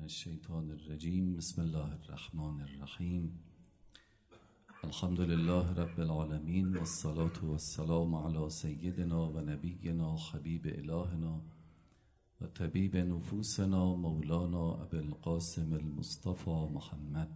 الشیطان الرجیم. بسم الله الرحمن الرحیم. الحمد لله رب العالمین والصلاة والسلام علی سیدنا و نبینا حبیب الهنا و طبیب نفوسنا مولانا ابی القاسم المصطفى محمد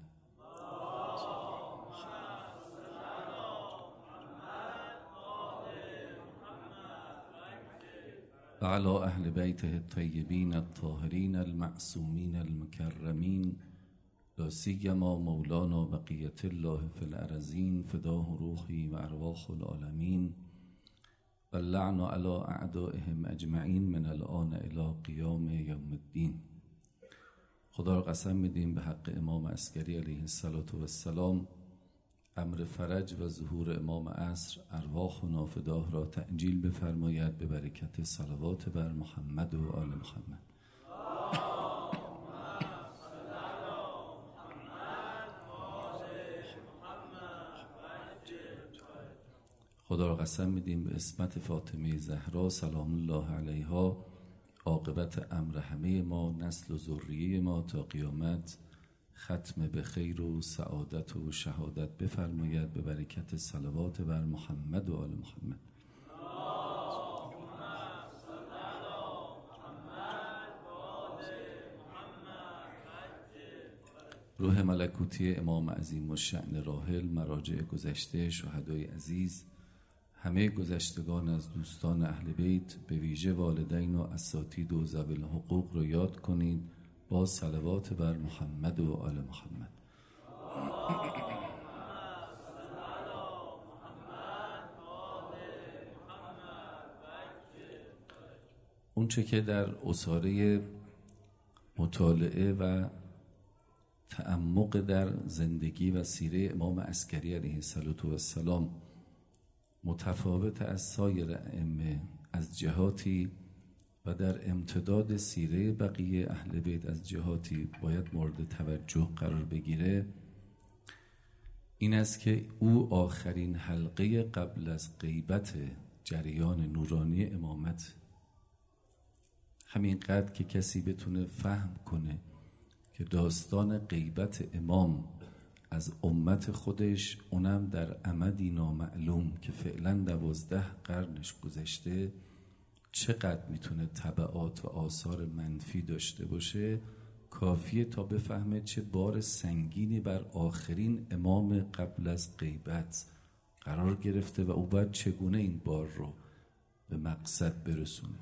و علی اهل بیته الطیبین الطاهرین المعصومین المکرمین لا سیما مولانا بقیة الله فی الارضین فداه روحی و ارواح العالمین و اللعن علی اعدائهم اجمعین من الان الی قیام یوم الدین. خدا را قسم میدیم به حق امام عسکری علیه السلام امر فرج و ظهور امام عصر ارواح و نافداه را تعجیل بفرماید به برکت صلوات بر محمد و آل محمد. خدا را قسم میدیم به عصمت فاطمه زهرا سلام الله علیها عاقبت امر همه ما، نسل و ذریه ما تا قیامت ختم به خیر و سعادت و شهادت بفرماید به برکت صلوات بر محمد و آل محمد. روح ملکوتی امام عظیم الشأن راحل، مراجع گذشته، شهدای عزیز، همه گذشتگان از دوستان اهل بیت، به ویژه والدین و اساتید و ذوی الحقوق رو یاد کنید با صلوات بر محمد و آل محمد. اون چه که در اساره مطالعه و تعمق در زندگی و سیره امام عسکری علیه السلام متفاوت از سایر ائمه از جهاتی و در امتداد سیره بقیه اهل بیت از جهاتی باید مورد توجه قرار بگیره، این است که او آخرین حلقه قبل از غیبت جریان نورانی امامت. همینقدر که کسی بتونه فهم کنه که داستان غیبت امام از امت خودش، اونم در امدی نامعلوم که فعلا 12 قرنش گذشته، چقدر میتونه تبعات و آثار منفی داشته باشه، کافیه تا بفهمه چه بار سنگینی بر آخرین امام قبل از غیبت قرار گرفته و او باید چگونه این بار رو به مقصد برسونه.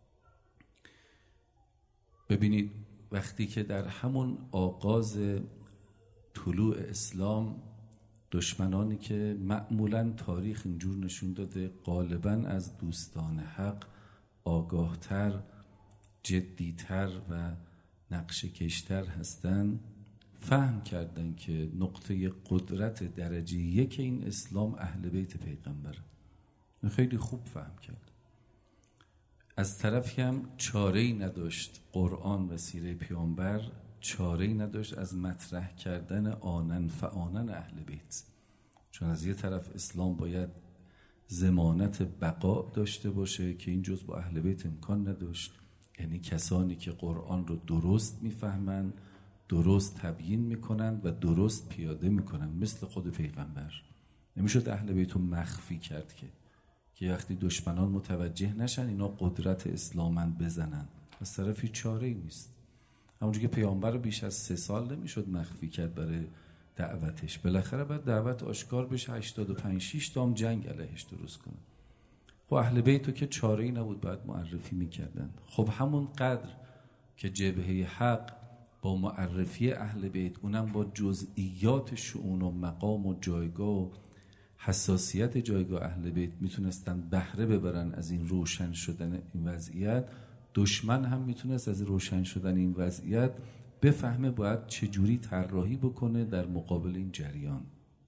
ببینید وقتی که در همون آغاز طلوع اسلام دشمنانی که معمولاً تاریخ اینجور نشون داده غالباً از دوستان حق آگاهتر، جدیتر و نقشه کشتر هستن، فهم کردن که نقطه قدرت درجه یک این اسلام اهل بیت پیغمبر. خیلی خوب فهم کرد. از طرفی هم چاره‌ای نداشت قرآن و سیره پیامبر، چاره‌ای نداشت از مطرح کردن آنن فآنن اهل بیت، چون از یه طرف اسلام باید ضمانت بقا داشته باشه که این جز با اهل بیت امکان نداشت، یعنی کسانی که قرآن رو درست میفهمند، درست تبیین میکنند و درست پیاده میکنند، مثل خود پیغمبر. نمیشد اهل بیت رو مخفی کرد که وقتی دشمنان متوجه نشن اینا قدرت اسلامند بزنن. از طرفی چاره‌ای نیست. همونجور که پیامبر رو بیش از 3 سال نمیشد مخفی کرد برای دعوتش، بالاخره باید دعوت آشکار بشه، 85-6 تا هم جنگ علیهش درست کنه. خب اهل بیتو که چاره‌ای نبود باید معرفی میکردن. خب همون قدر که جبهه حق با معرفی اهل بیت، اونم با جزئیات شؤون و مقام و جایگاه و حساسیت جایگاه اهل بیت میتونستن بهره ببرن از این روشن شدن این وضعیت، دشمن هم میتونست از روشن شدن این وضعیت بفهمه باید چجوری طراحی بکنه در مقابل این جریان.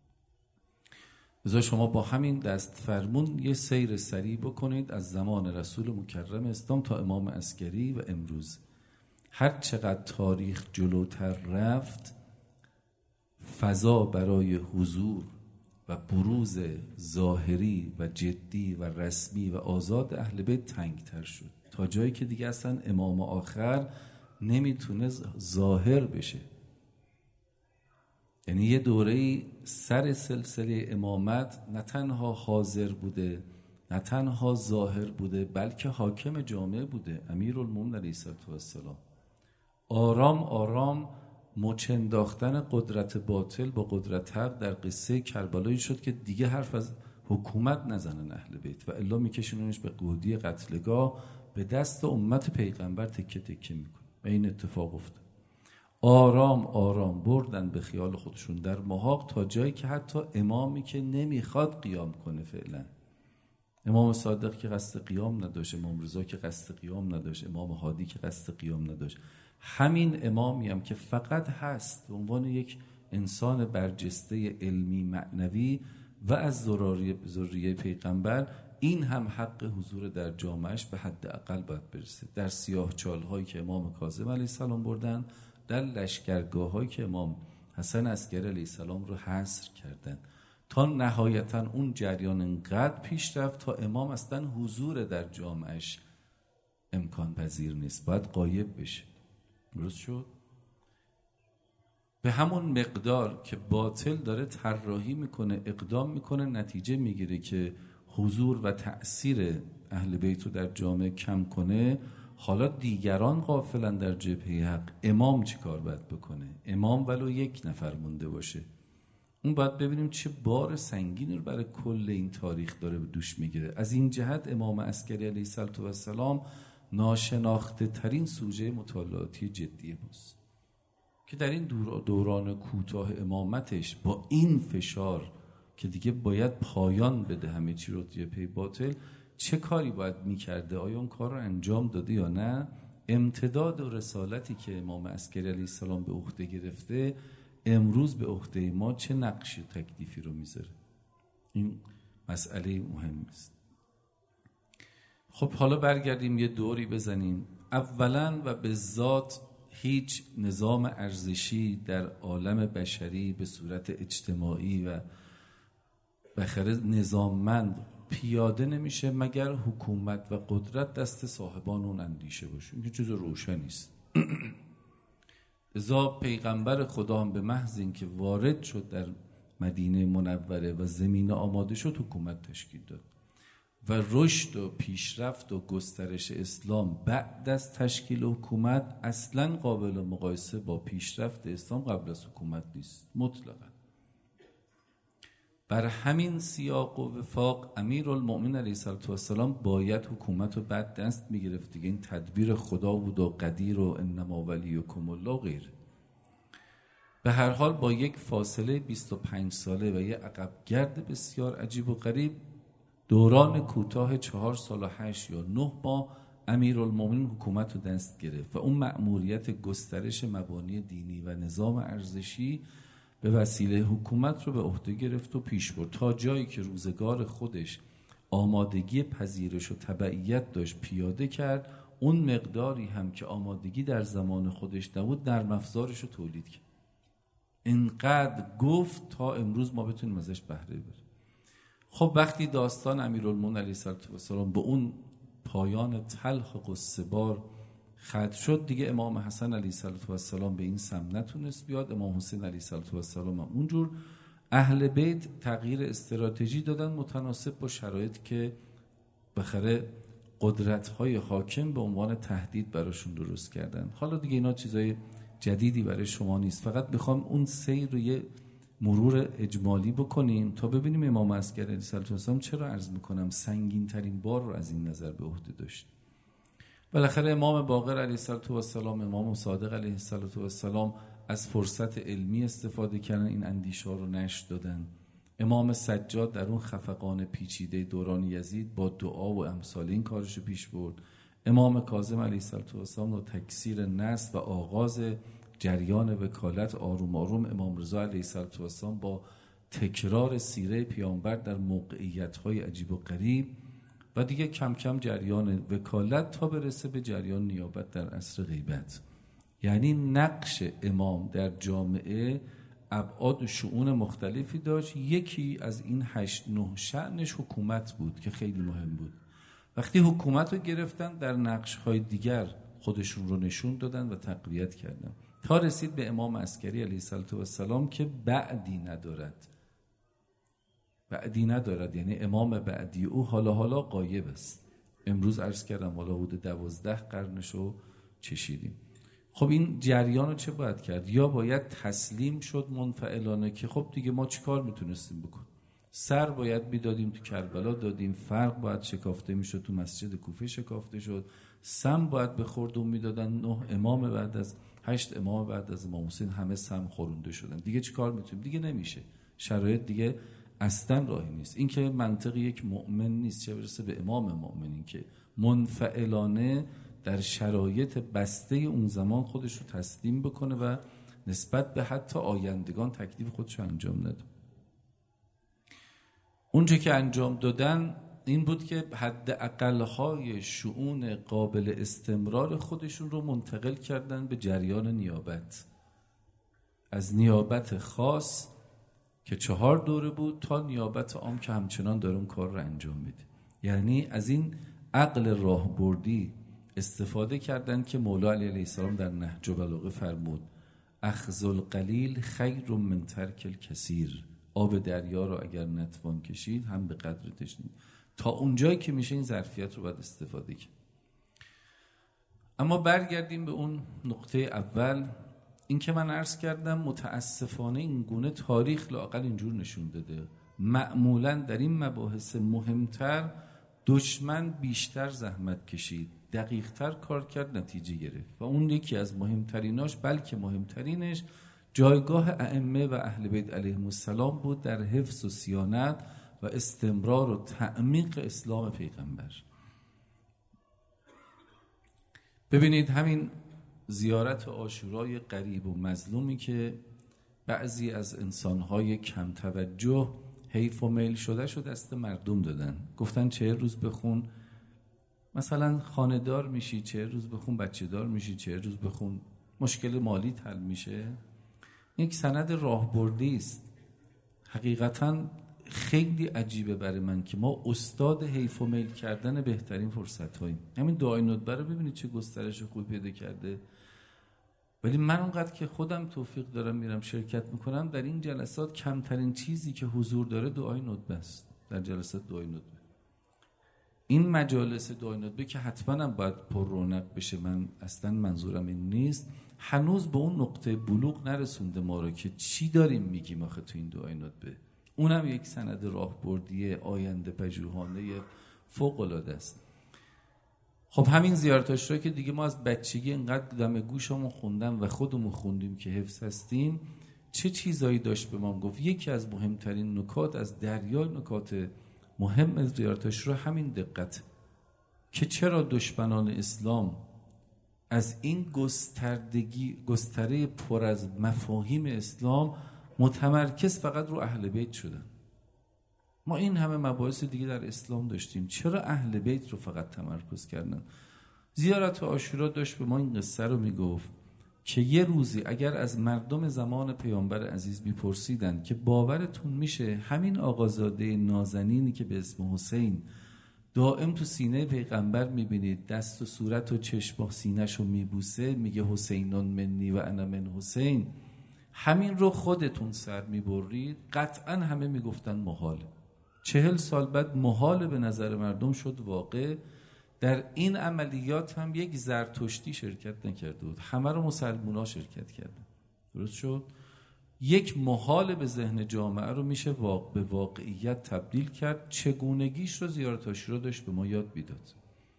لذا شما با همین دست فرمون یه سیر سریع بکنید از زمان رسول مکرم اسلام تا امام عسکری و امروز. هر چقدر تاریخ جلوتر رفت، فضا برای حضور و بروز ظاهری و جدی و رسمی و آزاد اهل بیت تنگتر شد، تا جایی که دیگه اصلا امام آخر نمیتونه ظاهر بشه. یعنی یه دوره‌ای سر سلسله امامت نه تنها حاضر بوده، نه تنها ظاهر بوده، بلکه حاکم جامعه بوده، امیرالمومنین علیه السلام. آرام آرام مچ انداختن قدرت باطل با قدرت حق در قصه کربلایی شد که دیگه حرف از حکومت نزنن اهل بیت و الا میکشوننش به قودی قتلگاه، به دست امت پیغمبر تکه تکه میکنه و این اتفاق افتاد. آرام آرام بردن به خیال خودشون در محاق تا جایی که حتی امامی که نمیخواد قیام کنه، فعلا امام صادق که قصد قیام نداشت، امام رضا که قصد قیام نداشت، امام هادی که قصد قیام نداشت، همین امامی هم که فقط هست به عنوان یک انسان برجسته علمی معنوی و از ذریه پیغمبر، این هم حق حضور در جامعهش به حد اقل باید برسه. در سیاه چالهایی که امام کاظم علیه السلام بردن، در لشکرگاه هایی که امام حسن عسکری علیه السلام رو حصر کردن، تا نهایتا اون جریان انقدر پیش رفت تا امام اصلا حضور در جامعهش امکان پذیر نیست، باید غایب بشه. درست شد؟ به همون مقدار که باطل داره طراحی میکنه، اقدام میکنه، نتیجه میگیره که حضور و تأثیر اهل بیت رو در جامعه کم کنه، حالا دیگران غافلن در جبهه حق. امام چی کار باید بکنه؟ امام ولو یک نفر مونده باشه، اون باید ببینیم چه بار سنگینی رو برای کل این تاریخ داره به دوش میگیره. از این جهت امام عسکری علیه السلام ناشناخته ترین سوژه مطالعاتی جدی ماست که در این دوران کوتاه امامتش با این فشار که دیگه باید پایان بده همه چی رو توی پی باطل، چه کاری باید میکرده؟ آیا اون کار رو انجام داده یا نه؟ امتداد و رسالتی که امام عسکری علیه السلام به عهده گرفته امروز به عهده ما چه نقشی و تکلیفی رو میذاره؟ این مسئله مهم است. خب حالا برگردیم یه دوری بزنیم. اولا و به ذات هیچ نظام ارزشی در عالم بشری به صورت اجتماعی و بخره نظاممند پیاده نمیشه مگر حکومت و قدرت دست صاحبان اون اندیشه باشه. این که چیز روشنی است. لذا پیغمبر خدا هم به محض اینکه وارد شد در مدینه منوره و زمین آماده شد، حکومت تشکیل داد و رشد و پیشرفت و گسترش اسلام بعد از تشکیل حکومت اصلا قابل مقایسه با پیشرفت اسلام قبل از حکومت نیست مطلقا. بر همین سیاق و وفاق امیرالمومنین علیه السلام باید حکومت رو بعد دست میگرفت دیگه. این تدبیر خدا بود و قدیر و انما ولیکم الله و غیره. به هر حال با یک فاصله 25 ساله و یک عقبگرد بسیار عجیب و غریب، دوران کوتاه 4 سال و 8 یا 9 ماه امیرالمومنین حکومت رو دست گرفت و اون مأموریت گسترش مبانی دینی و نظام ارزشی به وسیله حکومت رو به عهده گرفت و پیش برد تا جایی که روزگار خودش آمادگی پذیرش و تبعیت داشت پیاده کرد. اون مقداری هم که آمادگی در زمان خودش نبود نرم افزارش رو تولید کرد. اینقدر گفت تا امروز ما بتونیم ازش بهره ببریم. خب وقتی داستان امیرالمومنین علیه السلام به اون پایان تلخ و قصه بار ختم شد، دیگه امام حسن علیه السلام به این سمت نتونست بیاد، امام حسین علیه السلام هم اونجور. اهل بیت تغییر استراتژی دادن متناسب با شرایط که بخره قدرت‌های حاکم به عنوان تهدید براشون درست کردن. حالا دیگه اینا چیزای جدیدی برای شما نیست، فقط میخوام اون سیر رو یه مرور اجمالی بکنیم تا ببینیم امام عسکری علیه السلام چرا عرض میکنم سنگین ترین بار رو از این نظر به عهده داشت. بالاخره امام باقر علیه السلام، امام صادق علیه السلام از فرصت علمی استفاده کردن، این اندیشه رو نشر دادن. امام سجاد در اون خفقان پیچیده دوران یزید با دعا و امثال این کارش پیش برد. امام کاظم علیه السلام رو تکثیر نسل و آغاز جریان وکالت آروم آروم. امام رضا علیه السلام با تکرار سیره پیامبر در موقعیت‌های عجیب و غریب و دیگه کم کم جریان وکالت تا برسه به جریان نیابت در عصر غیبت. یعنی نقش امام در جامعه ابعاد و شؤون مختلفی داشت. یکی از این 8-9 شأنش حکومت بود که خیلی مهم بود. وقتی حکومت رو گرفتن در نقش‌های دیگر خودشون رو نشون دادن و تقویت کردن تا رسید به امام عسکری علیه السلام که بعدی ندارد، یعنی امام بعدی او حالا غایب است. امروز عرض کردم حالا حدود 12 قرنشو چشیدیم. خب این جریان رو چه باید کرد؟ یا باید تسلیم شد منفعلانه که خب دیگه ما چی کار میتونستیم بکنیم؟ سر باید بیدادیم تو کربلا دادیم، فرق باید شکافته میشد تو مسجد کوفه شکافته شد، سم باید به خردون میدادن. 9 امام بعد از 8 امام بعد از امام حسین همه سم خورونده شدن. دیگه چی کار میتونیم؟ دیگه نمیشه، شرایط دیگه اصلا راهی نیست. این که منطق یک مؤمن نیست، چه برسه به امام مؤمنین که منفعلانه در شرایط بسته اون زمان خودش رو تسلیم بکنه و نسبت به حتی آیندگان تکلیف خودش رو انجام نده. اونجا که انجام دادن این بود که حد اقلهای شؤون قابل استمرار خودشون رو منتقل کردن به جریان نیابت، از نیابت خاص که 4 دوره بود تا نیابت عام که همچنان داره اون کار رو انجام میده. یعنی از این عقل راهبردی استفاده کردن که مولا علیه السلام در نهج البلاغه فرمود اخذ القلیل خیر من ترک الکثیر. آب دریا رو اگر نتوان کشید هم به قدر تشنگی. تا اونجایی که میشه این ظرفیت رو باید استفاده کرد. اما برگردیم به اون نقطه اول، این که من عرض کردم متاسفانه این گونه تاریخ لااقل اینجور نشون داده معمولا در این مباحث مهمتر دشمن بیشتر زحمت کشید، دقیقتر کار کرد، نتیجه گرفت. و اون یکی از مهمتریناش، بلکه مهمترینش، جایگاه ائمه و اهل بیت علیهم السلام بود در حفظ و صیانت و استمرار و تعمیق اسلام پیغمبر. ببینید همین زیارت عاشورای غریب و مظلومی که بعضی از انسانهای کم توجه حیف و میل شده دست مردم دادن، گفتن 40 روز بخون مثلا خانه‌دار میشی، 40 روز بخون بچه دار میشی، 40 روز بخون مشکل مالی حل میشه. یک سند راهبردی است. حقیقتا خیلی عجیبه برای من که ما استاد حیف و میل کردن بهترین فرصت هاییم. همین دعای ندبه رو ببینید چه گسترش خوبی پیدا کرده. ولی من اونقدر که خودم توفیق دارم میرم شرکت میکنم در این جلسات، کمترین چیزی که حضور داره دعای ندبه است. در جلسات دعای ندبه، این مجالس دعای ندبه که حتما هم باید پر رونق بشه، من اصلا منظورم این نیست، هنوز به اون نقطه بلوغ نرسونده ما رو که چی داریم میگیم آخه تو این دعای ندبه. اونم یک سند راهبردی آینده پژوهانه فوق العاده است. خب همین زیارتاش رو که دیگه ما از بچگی اینقدر دم گوشمون خوندم و خودمون خوندیم که حفظ هستیم، چه چیزایی داشت به ما گفت. یکی از مهمترین نکات از دریای نکات مهم از زیارتاش رو همین دقت که چرا دشمنان اسلام از این گستره پر از مفاهیم اسلام متمرکز فقط رو اهل بیت شدن. ما این همه مباحث دیگه در اسلام داشتیم، چرا اهل بیت رو فقط تمرکز کردن؟ زیارت عاشورا داشت به ما این قصه رو میگفت که یه روزی اگر از مردم زمان پیامبر عزیز میپرسیدن که باورتون میشه همین آقازاده نازنینی که به اسم حسین دائم تو سینه پیغمبر میبینید، دست و صورت و چشم سینه‌شو میبوسه، میگه حسینون منی و انا من حسین، همین رو خودتون سر میبرید؟ قطعا همه میگفتن محاله. 40 سال بعد محال به نظر مردم شد واقع. در این عملیات هم یک زرتشتی شرکت نکرده بود، همه رو مسلمونا شرکت کردن. درست شد؟ یک محال به ذهن جامعه رو میشه به واقعیت تبدیل کرد. چگونگیش رو زیارت عاشورا داشت به ما یاد میداد.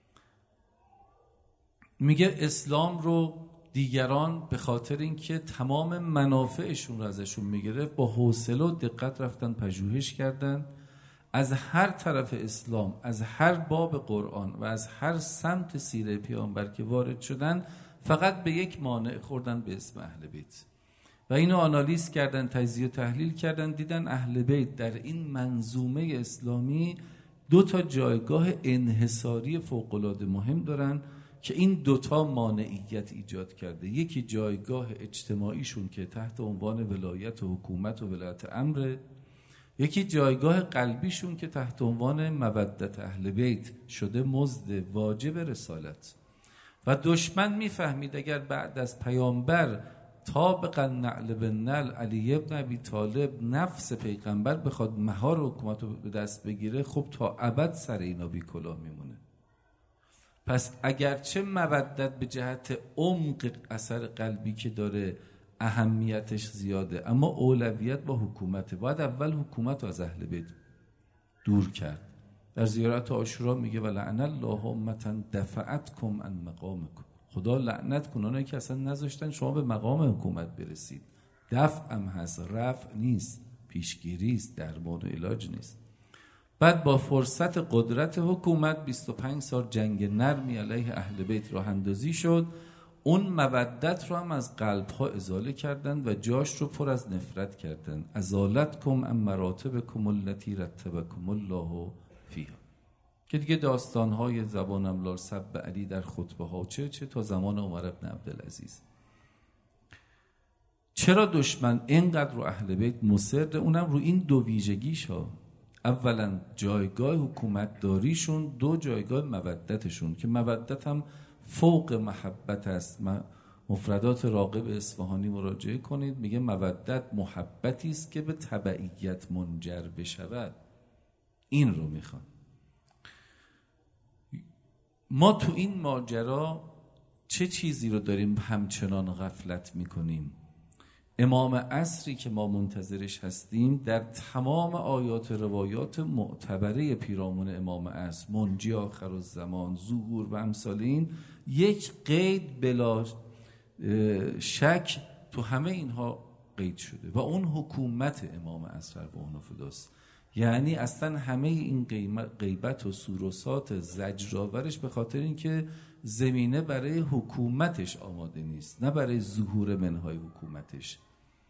میگه اسلام رو دیگران به خاطر اینکه تمام منافعشون رو ازشون میگرفت با حوصله و دقت رفتن پژوهش کردن، از هر طرف اسلام، از هر باب قرآن و از هر سمت سیره پیامبر که وارد شدن فقط به یک مانع خوردن به اسم اهل بیت و اینو آنالیز کردن، تجزیه و تحلیل کردن، دیدن اهل بیت در این منظومه اسلامی 2 جایگاه انحصاری فوق‌العاده مهم دارن که این 2 مانعیت ایجاد کرده. یکی جایگاه اجتماعیشون که تحت عنوان ولایت و حکومت و ولایت امر، یکی جایگاه قلبیشون که تحت عنوان مودت اهل بیت شده مزد واجب رسالت. و دشمن میفهمید اگر بعد از پیامبر طابق النعل بالنعل علی ابن ابی طالب نفس پیغمبر بخواد مهار حکومت رو به دست بگیره، خب تا ابد سر اینا بی کلاه میمونه. پس اگرچه مودت به جهت عمق اثر قلبی که داره اهمیتش زیاده، اما اولویت با حکومته. باید اول حکومت رو از اهل بیت دور کرد. در زیارت عاشورا میگه ولعن الله امة دفعتکم عن مقامکم. خدا لعنت کنه اونایی که اصلا نذاشتن شما به مقام حکومت برسید. دفع هم هست، رفع نیست، پیشگیری است، درمان و علاج نیست. بعد با فرصت قدرت حکومت 25 سال جنگ نرمی علیه اهل بیت راه اندازی شد. اون مودت رو هم از قلب‌ها ازاله کردن و جاش رو پر از نفرت کردن. ازالتکم عن مراتبکم التي رتبکم الله فیها، که دیگه داستان‌های زبانم لال سب علی در خطبه ها چه تا زمان عمر بن عبدالعزیز. چرا دشمن اینقدر رو اهل بیت مصر؟ اونم رو این دو ویژگیش ها. اولا جایگاه حکومت داریشون، دو جایگاه مودتشون، که مودت هم فوق محبت است. مفردات راغب اصفهانی مراجعه کنید، میگه مودت محبتی است که به تبعیت منجر بشود. این رو میخوان. ما تو این ماجرا چه چیزی رو داریم همچنان غفلت میکنیم؟ امام عصری که ما منتظرش هستیم در تمام آیات روایات معتبره پیرامون امام عصر، منجی آخر الزمان، ظهور و امثال این، یک قید بلا شک تو همه اینها قید شده و اون حکومت امام عصر و اون فداست. یعنی اصلا همه این غیبت و سوروسات زجرآورش به خاطر اینکه زمینه برای حکومتش آماده نیست، نه برای ظهور منهای حکومتش.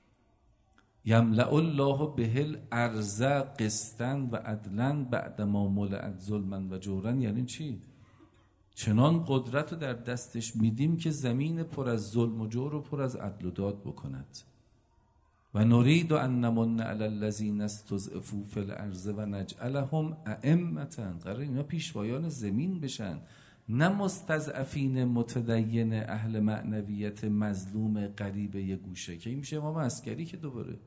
یملأ الله بهل ارض قسطا و عدلا بعدما ملئت ظلما و جورا. یعنی چی؟ چنان قدرت رو در دستش میدیم که زمین پر از ظلم و جور و پر از عدل و داد بکند. و نرید ان نمن علی الذین استضعفوا فی الارض و نجعلهم ائمة. قرار اینا پیشوایان زمین بشن، نه مستضعفین متدین اهل معنویت مظلوم غریب یه گوشه. که این میشه امام عسکری که دوباره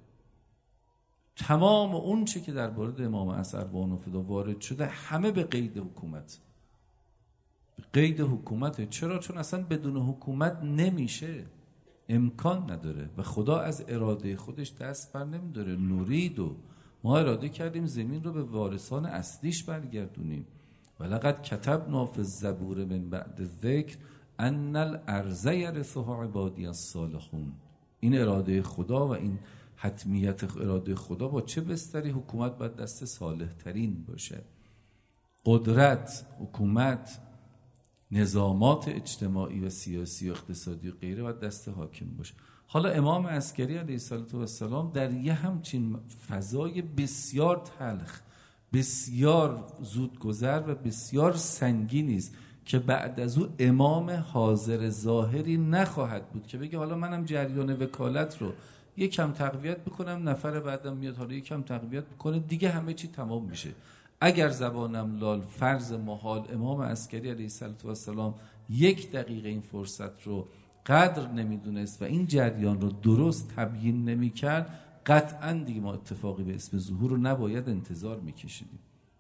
تمام اون چه که در مورد امام عصر و اون فدا وارد شده همه به قید حکومت، به قید حکومت. چرا؟ چون اصلا بدون حکومت نمیشه، امکان نداره و خدا از اراده خودش دست بر نمیداره. نورید و ما اراده کردیم زمین رو به وارثان اصلیش برگردونیم. ولقد کتبنا فی الزبور من بعد الذکر ان الارض یرثها عبادی الصالحون. این اراده خدا و این حتمیت اراده خدا با چه بستری؟ حکومت باید دست صالح ترین باشه. قدرت، حکومت، نظامات اجتماعی و سیاسی و اقتصادی و غیره باید دست حاکم باشه. حالا امام عسکری علیه السلام در یه همچین فضای بسیار تلخ، بسیار زودگذر و بسیار سنگینی است که بعد از او امام حاضر ظاهری نخواهد بود که بگه حالا منم جریان وکالت رو یکم تقویت بکنم، نفر بعدم میاد حالا یکم تقویت بکنه، دیگه همه چی تمام میشه. اگر زبانم لال فرض محال امام عسکری علیه السلام 1 دقیقه این فرصت رو قدر نمیدونست و این جریان رو درست تبیین نمیکرد، قطعا دیگه ما اتفاقی به اسم ظهور رو نباید انتظار میکشیدیم.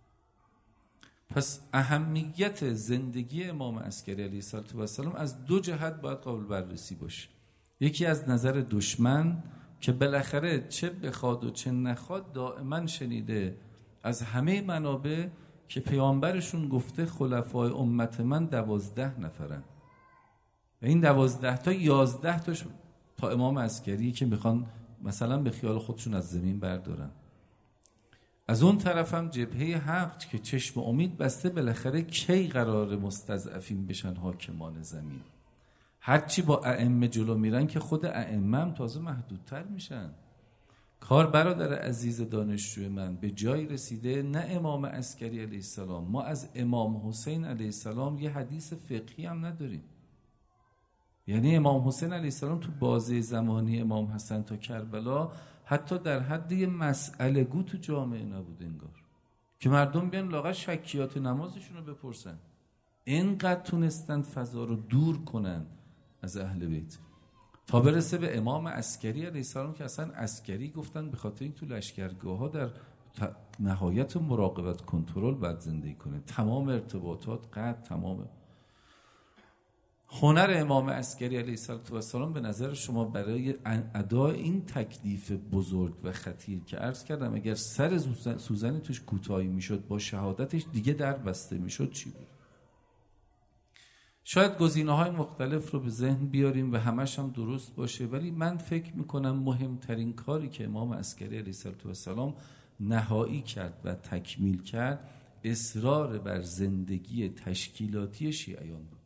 پس اهمیت زندگی امام عسکری علیه السلام از 2 جهت باید قابل بررسی باشه. یکی از نظر دشمن که بالاخره چه بخواد و چه نخواد دائما شنیده از همه منابع که پیامبرشون گفته خلفای امت من 12 نفرن و این 12 تا 11 تاش تا امام عسکری که میخوان مثلا به خیال خودشون از زمین بردارن. از اون طرف هم جبهه حق که چشم امید بسته بالاخره کی قرار مستضعفین بشن حاکمان زمین. هرچی با ائمه جلو میرن که خود ائمه هم تازه محدودتر میشن. کار برادر عزیز دانشجوی من به جای رسیده نه امام عسکری علیه السلام، ما از امام حسین علیه السلام یه حدیث فقهی هم نداریم. یعنی امام حسین علیه السلام تو بازه زمانی امام حسن تا کربلا حتی در حد یه مسئله گو تو جامعه نبود انگار که مردم بیان لااقل شکیات نمازشون رو بپرسن. اینقدر تونستن فضا رو دور کنن از اهل بیت تا برسه به امام عسکری علیه السلام که اصلا عسکری گفتن به خاطر این تو لشکرگاه ها در نهایت مراقبت کنترل باید زندگی کنه، تمام ارتباطات قطع، تمام. هنر امام عسکری علیه السلام به نظر شما برای ادای این تکلیف بزرگ و خطیر که عرض کردم اگر سر سوزنی توش کوتاهی میشد با شهادتش دیگه در بسته میشد چی بود؟ شاید گزینه‌های مختلف رو به ذهن بیاریم و همش هم درست باشه، ولی من فکر میکنم مهمترین کاری که امام عسکری علیه السلام نهایی کرد و تکمیل کرد اصرار بر زندگی تشکیلاتی شیعیان بود.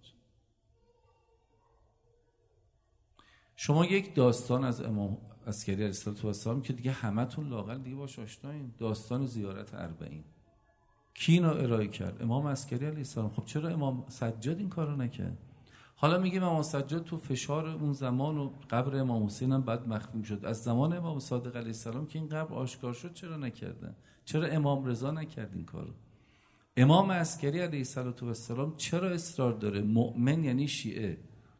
شما یک داستان از امام عسکری علیه السلام که دیگه همتون لااقل دیگه باش آشنایین، داستان زیارت اربعین کی اینو ارائه کرد؟ امام عسکری علیه السلام. خب چرا امام سجاد این کارو نکرد؟ حالا میگیم امام سجاد تو فشار اون زمان و قبر امام حسین هم بعد مخفی شد، از زمان امام صادق علیه السلام که این قبر آشکار شد چرا نکردن؟ چرا امام رضا نکرد این کارو؟ امام عسکری علیه السلام چرا اصرار داره مؤمن یعنی شیعه،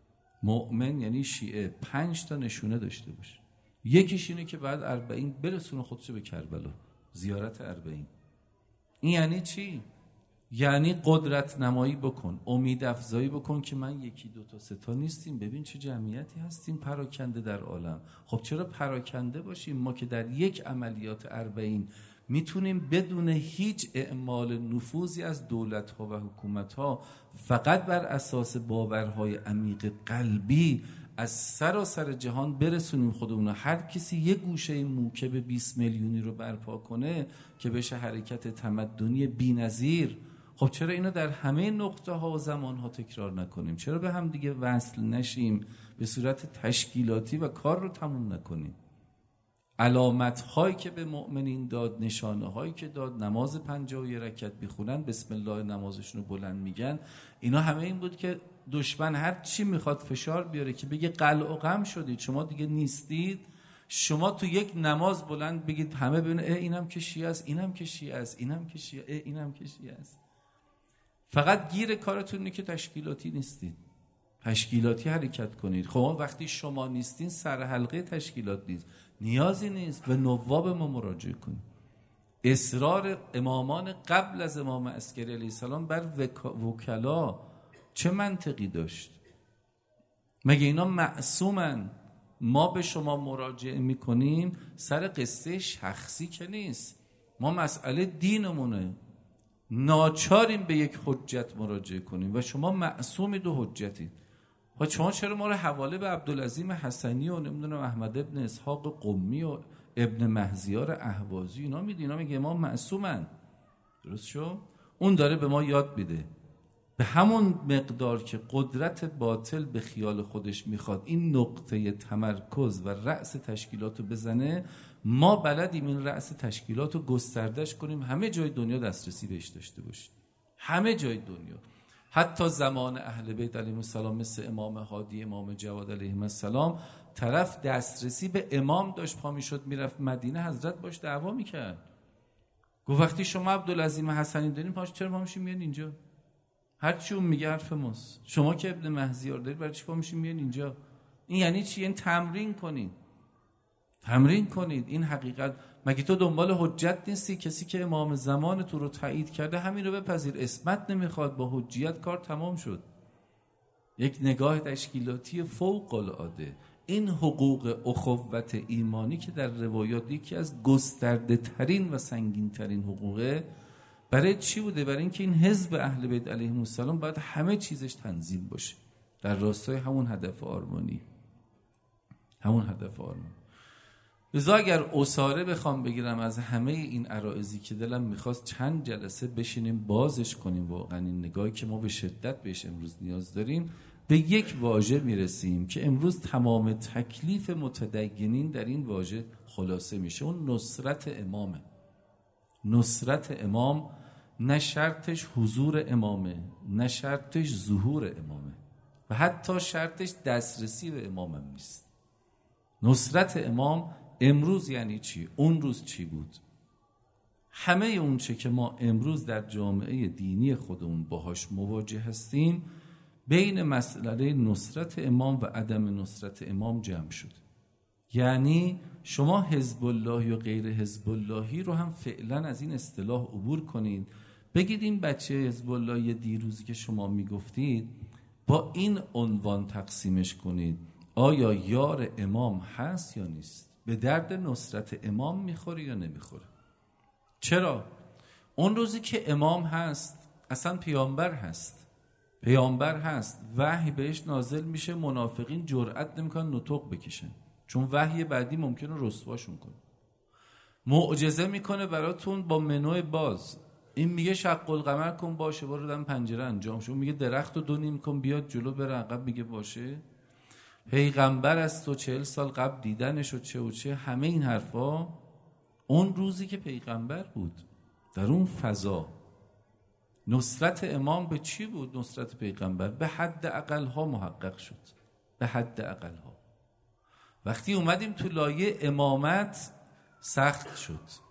مؤمن یعنی شیعه 5 تا نشونه داشته باشه؟ یکیش اینه که بعد اربعین برسونه خودشو به کربلا، زیارت اربعین. این یعنی چی؟ یعنی قدرت نمایی بکن، امید افزایی بکن که من 1 2 تا 3 تا نیستیم، ببین چه جمعیتی هستیم پراکنده در عالم. خب چرا پراکنده باشیم؟ ما که در یک عملیات اربعین میتونیم بدون هیچ اعمال نفوذی از دولت‌ها و حکومت‌ها فقط بر اساس باورهای عمیق قلبی از سراسر جهان برسونیم خودمون. هر کسی یه گوشه موکب 20 میلیونی رو برپا کنه که بشه حرکت تمدنی بی‌نظیر. خب چرا اینو در همه نقطه ها و زمان ها تکرار نکنیم؟ چرا به هم دیگه وصل نشیم به صورت تشکیلاتی و کار رو تموم نکنیم؟ علامت هایی که به مؤمنین داد، نشانه هایی که داد، نماز 51 رکعت میخونن، بسم الله نمازشون رو بلند میگن، اینا همه این بود که دشمن هر چی میخواد فشار بیاره که بگه قلع و قم شدید، شما دیگه نیستید، شما تو یک نماز بلند بگید همه ببینن اینم که شیعه است، اینم که شیعه است، اینم که شیعه، اینم که شیعه است. فقط گیر کارتون اینه که تشکیلاتی نیستید، تشکیلاتی حرکت کنید. خب وقتی شما نیستین سر حلقه تشکیلات نیست، نیازی نیست به نواب ما مراجعه کنید. اصرار امامان قبل از امام عسکری علیه السلام بر وکلا چه منطقی داشت؟ مگه اینا معصومن؟ ما به شما مراجعه میکنیم سر قصه شخصی که نیست، ما مسئله دینمونه، ناچاریم به یک حجت مراجعه کنیم و شما معصومید و حجتید. و شما چرا ما رو حواله به عبدالعظیم حسنی و نمیدونم احمد ابن اسحاق قمی و ابن مهزیار اهوازی اینا میدین؟ اینا میگه ما معصومن. درست شو؟ اون داره به ما یاد میده به همون مقدار که قدرت باطل به خیال خودش میخواد این نقطه تمرکز و رأس تشکیلات رو بزنه، ما بلدیم این رأس تشکیلات رو گستردش کنیم، همه جای دنیا دسترسی بهش داشته باشیم، همه جای دنیا. حتی زمان اهل بیت علیهم السلام مثل امام هادی، امام جواد علیهم السلام، طرف دسترسی به امام داشت، پا میشد میرفت مدینه، حضرت باش دعوا میکرد، گفت وقتی شما عبدالعظیم حسنی دارین پاش چرا پا میشین میان اینجا؟ هرچی اون میگه حرف ماست. شما که ابن مهزیار دارید برای چی پا میشین میان اینجا؟ این یعنی چی؟ این تمرین کنید، تمرین کنید این حقیقت. مگه تو دنبال حجت نیستی؟ کسی که امام زمان تو رو تایید کرده همین رو بپذیر، اسمت نمیخواد، با حجیت کار تمام شد. یک نگاه تشکیلاتی فوق العاده. این حقوق اخوت ایمانی که در روایات یکی از گسترده ترین و سنگین ترین حقوقه، برای چی بوده؟ برای اینکه این حزب اهل بیت علیهم السلام باید همه چیزش تنظیم باشه در راستای همون هدف آرمانی، همون هدف آرمانی. لذا اگر اساره بخوام بگیرم از همه این عرائضی که دلم میخواست چند جلسه بشینیم بازش کنیم، واقعا این نگاهی که ما به شدت بهش امروز نیاز داریم، به یک واژه میرسیم که امروز تمام تکلیف متدینین در این واژه خلاصه میشه، اون نصرت امامه. نصرت امام نه شرطش حضور امامه، نه شرطش ظهور امامه و حتی شرطش دسترسی به امام هم نیست. نصرت امام امروز یعنی چی؟ اون روز چی بود؟ همه اون چه که ما امروز در جامعه دینی خودمون باهاش مواجه هستیم بین مسئله نصرت امام و عدم نصرت امام جمع شد. یعنی شما حزب الله یا غیر حزب اللهی رو هم فعلا از این اصطلاح عبور کنید، بگید این بچه حزب الله دیروزی که شما میگفتید با این عنوان تقسیمش کنید: آیا یار امام هست یا نیست؟ به درد نصرت امام میخوره یا نمیخوره؟ چرا؟ اون روزی که امام هست اصلا پیامبر هست، وحی بهش نازل میشه، منافقین جرئت نمیکنن نطق بکشن چون وحی بعدی ممکنه رسواشون کنه. معجزه میکنه براتون با منو باز، این میگه شق القمر کن باشه، برو دم پنجره انجام شد. میگه درخت رو 2 نیم کن بیاد جلو بره عقب، میگه باشه. پیغمبر از تو 40 سال قبل دیدنش و چه و چه، همه این حرفا اون روزی که پیغمبر بود. در اون فضا نصرت امام به چی بود؟ نصرت پیغمبر به حد اقل ها محقق شد، به حد اقل ها. وقتی اومدیم تو لایه امامت سخت شد،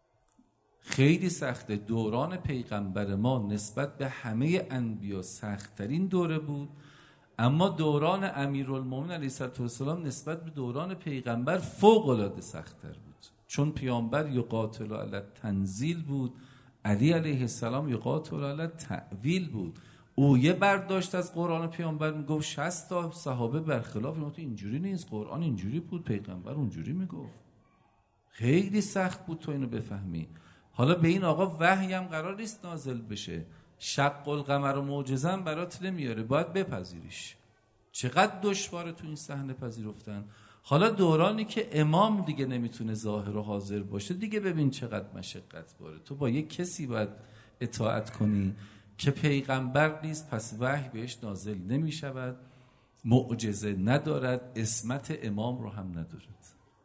خیلی سخته. دوران پیغمبر ما نسبت به همه انبیا سخت‌ترین دوره بود، اما دوران امیرالمومنین علیه السلام نسبت به دوران پیغمبر فوق‌العاده سخت‌تر بود، چون پیامبر یقاتل علی التنزیل بود، علی علیه السلام یقاتل علی التأویل بود. او یه برداشت از قرآن پیامبر میگفت 60 تا صحابه برخلاف میگفت اینجوری نیست، قرآن اینجوری بود، پیغمبر اونجوری میگفت. خیلی سخت بود تو اینو بفهمی. حالا به این آقا وحی هم قرار نیست نازل بشه، شق القمر و معجزه هم برات نمیاره، باید بپذیریش. چقدر دشواره تو این صحنه پذیرفتن. حالا دورانی که امام دیگه نمیتونه ظاهر و حاضر باشه، دیگه ببین چقدر مشقت باره. تو با یک کسی باید اطاعت کنی که پیغمبر نیست، پس وحی بهش نازل نمیشود، معجزه ندارد، عصمت امام رو هم ندارد،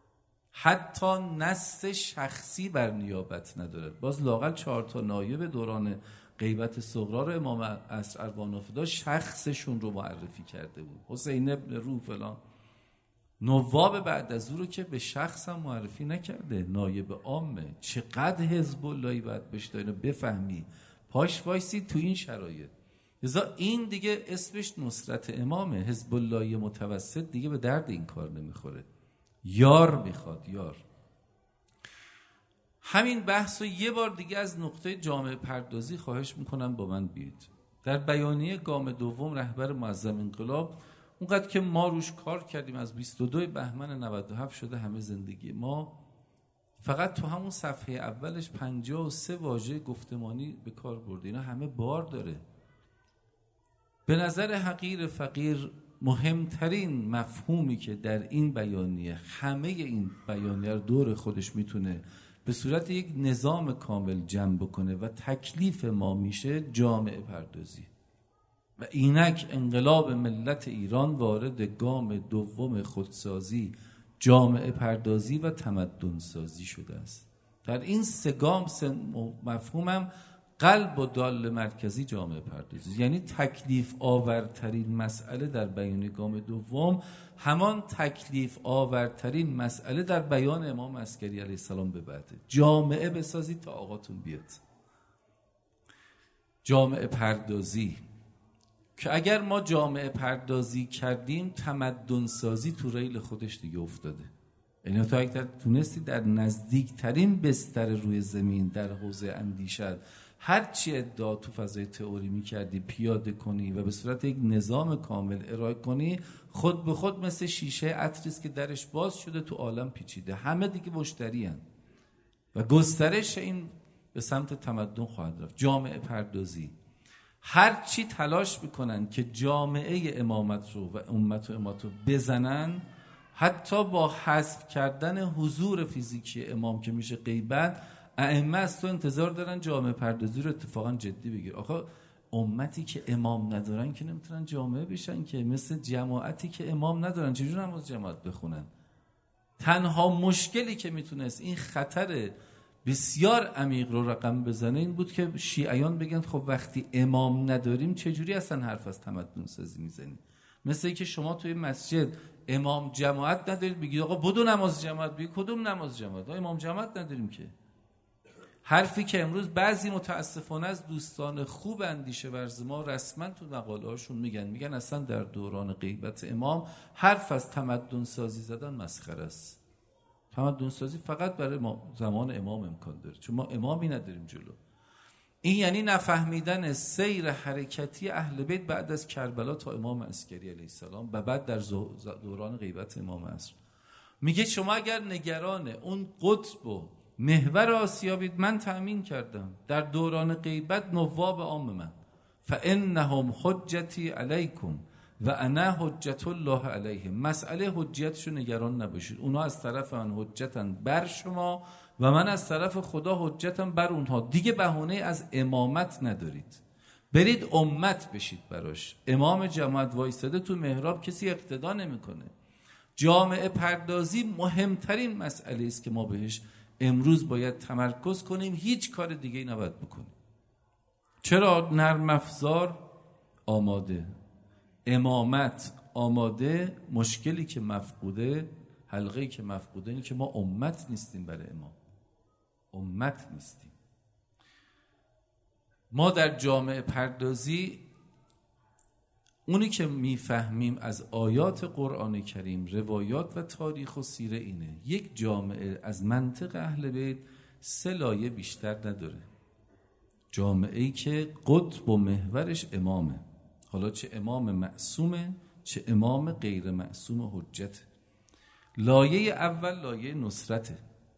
حتی نص شخصی بر نیابت ندارد. باز لااقل 4 تا نایب دوران غیبت صغرا رو امام عصر اروان فدا شخصشون رو معرفی کرده بود، حسین ابن رو فلان. نواب بعد از او رو که به شخص هم معرفی نکرده، نایب عامه. چقدر حزب اللهی باید بشه اینو بفهمی، پاش وایسی تو این شرایط. لذا این دیگه اسمش نصرت امامه. حزب اللهی متوسط دیگه به درد این کار نمیخوره، یار میخواد، یار. همین بحث رو یه بار دیگه از نقطه جامعه پردازی خواهش میکنم با من بیاید. در بیانیه گام دوم رهبر معظم انقلاب، اونقدر که ما روش کار کردیم، از 22 بهمن 97 شده همه زندگی ما، فقط تو همون صفحه اولش 53 واژه گفتمانی به کار برده. اینا همه بار داره. به نظر حقیر فقیر مهمترین مفهومی که در این بیانیه، همه این بیانیه رو دور خودش میتونه به صورت یک نظام کامل جمع بکنه و تکلیف ما میشه جامعه پردازی. و اینک انقلاب ملت ایران وارد گام دوم خودسازی، جامعه پردازی و تمدن سازی شده است. در این 3 گام مفهومم قلب و دال مرکزی جامعه پردازی، یعنی تکلیف آورترین مسئله در بیان گام دوم همان تکلیف آورترین مسئله در بیان امام عسکری علیه السلام به بعده. جامعه بسازید تا آقاتون بیاد. جامعه پردازی که اگر ما جامعه پردازی کردیم، تمدن سازی تو ریل خودش دیگه افتاده. یعنی تو اگر تونستی در نزدیکترین بستر روی زمین در حوزه اندیشت هر چی ادعا تو فضای تئوری می‌کردی پیاده کنی و به صورت یک نظام کامل ارائه کنی، خود به خود مثل شیشه عطریست که درش باز شده تو عالم پیچیده، همه دیگه مشتری هن و گسترش این به سمت تمدن خواهد رفت. جامعه پردازی هر چی تلاش میکنن که جامعه امامت رو و امت و امامت رو بزنن، حتی با حذف کردن حضور فیزیکی امام که میشه غیبت، ائمه از تو انتظار دارن جامعه پردازی رو اتفاقا جدی بگیر. آخه امتی که امام ندارن که نمیتونن جامعه بشن، که مثل جماعتی که امام ندارن چجور نماز جماعت بخونن؟ تنها مشکلی که میتونست این خطر بسیار عمیق رو رقم بزنه این بود که شیعیان بگن خب وقتی امام نداریم چجوری اصلا حرف از تمدن سازی میزنیم؟ مثل اینکه شما توی مسجد امام جماعت ندارید، بگید آقا بدو نماز جماعت. بگید کدوم نماز جماعت؟ امام جماعت نداریم که. حرفی که امروز بعضی متاسفانه از دوستان خوب اندیشه ورز ما رسما تو مقاله هاشون میگن اصلا در دوران غیبت امام حرف از تمدن سازی زدن مسخره است. تمدن سازی فقط برای زمان امام امکان داره، چون ما امامی نداریم جلو. این یعنی نفهمیدن سیر حرکتی اهل بیت بعد از کربلا تا امام عسکری علیه السلام و بعد در دوران غیبت امام عصر. میگه شما اگر نگران اون قطب و محور آسیابید، من تأمین کردم در دوران غیبت نواب عام من، فانهم حجتی علیکم و انا حجت الله علیهم. مسئله حجتشو نگران نباشید، اونا از طرف من حجتن بر شما و من از طرف خدا حجتم بر اونها. دیگه بهونه از امامت ندارید، برید امت بشید براش. امام جماعت وایستاده تو محراب، کسی اقتدا نمیکنه. جامعه پردازی مهمترین مسئله است که ما بهش امروز باید تمرکز کنیم، هیچ کار دیگه نباید بکنیم. چرا؟ نرم افزار آماده، امامت آماده، مشکلی که مفقوده، حلقه‌ای که مفقوده اینه که ما امت نیستیم برای امام. امت نیستیم. ما در جامعه پردازی اونی که میفهمیم از آیات قرآن کریم، روایات و تاریخ و سیره اینه: یک جامعه از منطق اهل بیت 3 لایه بیشتر نداره. جامعه‌ای که قطب و محورش امامه، حالا چه امام معصومه چه امام غیر معصوم حجت. لایه اول لایه نصرته.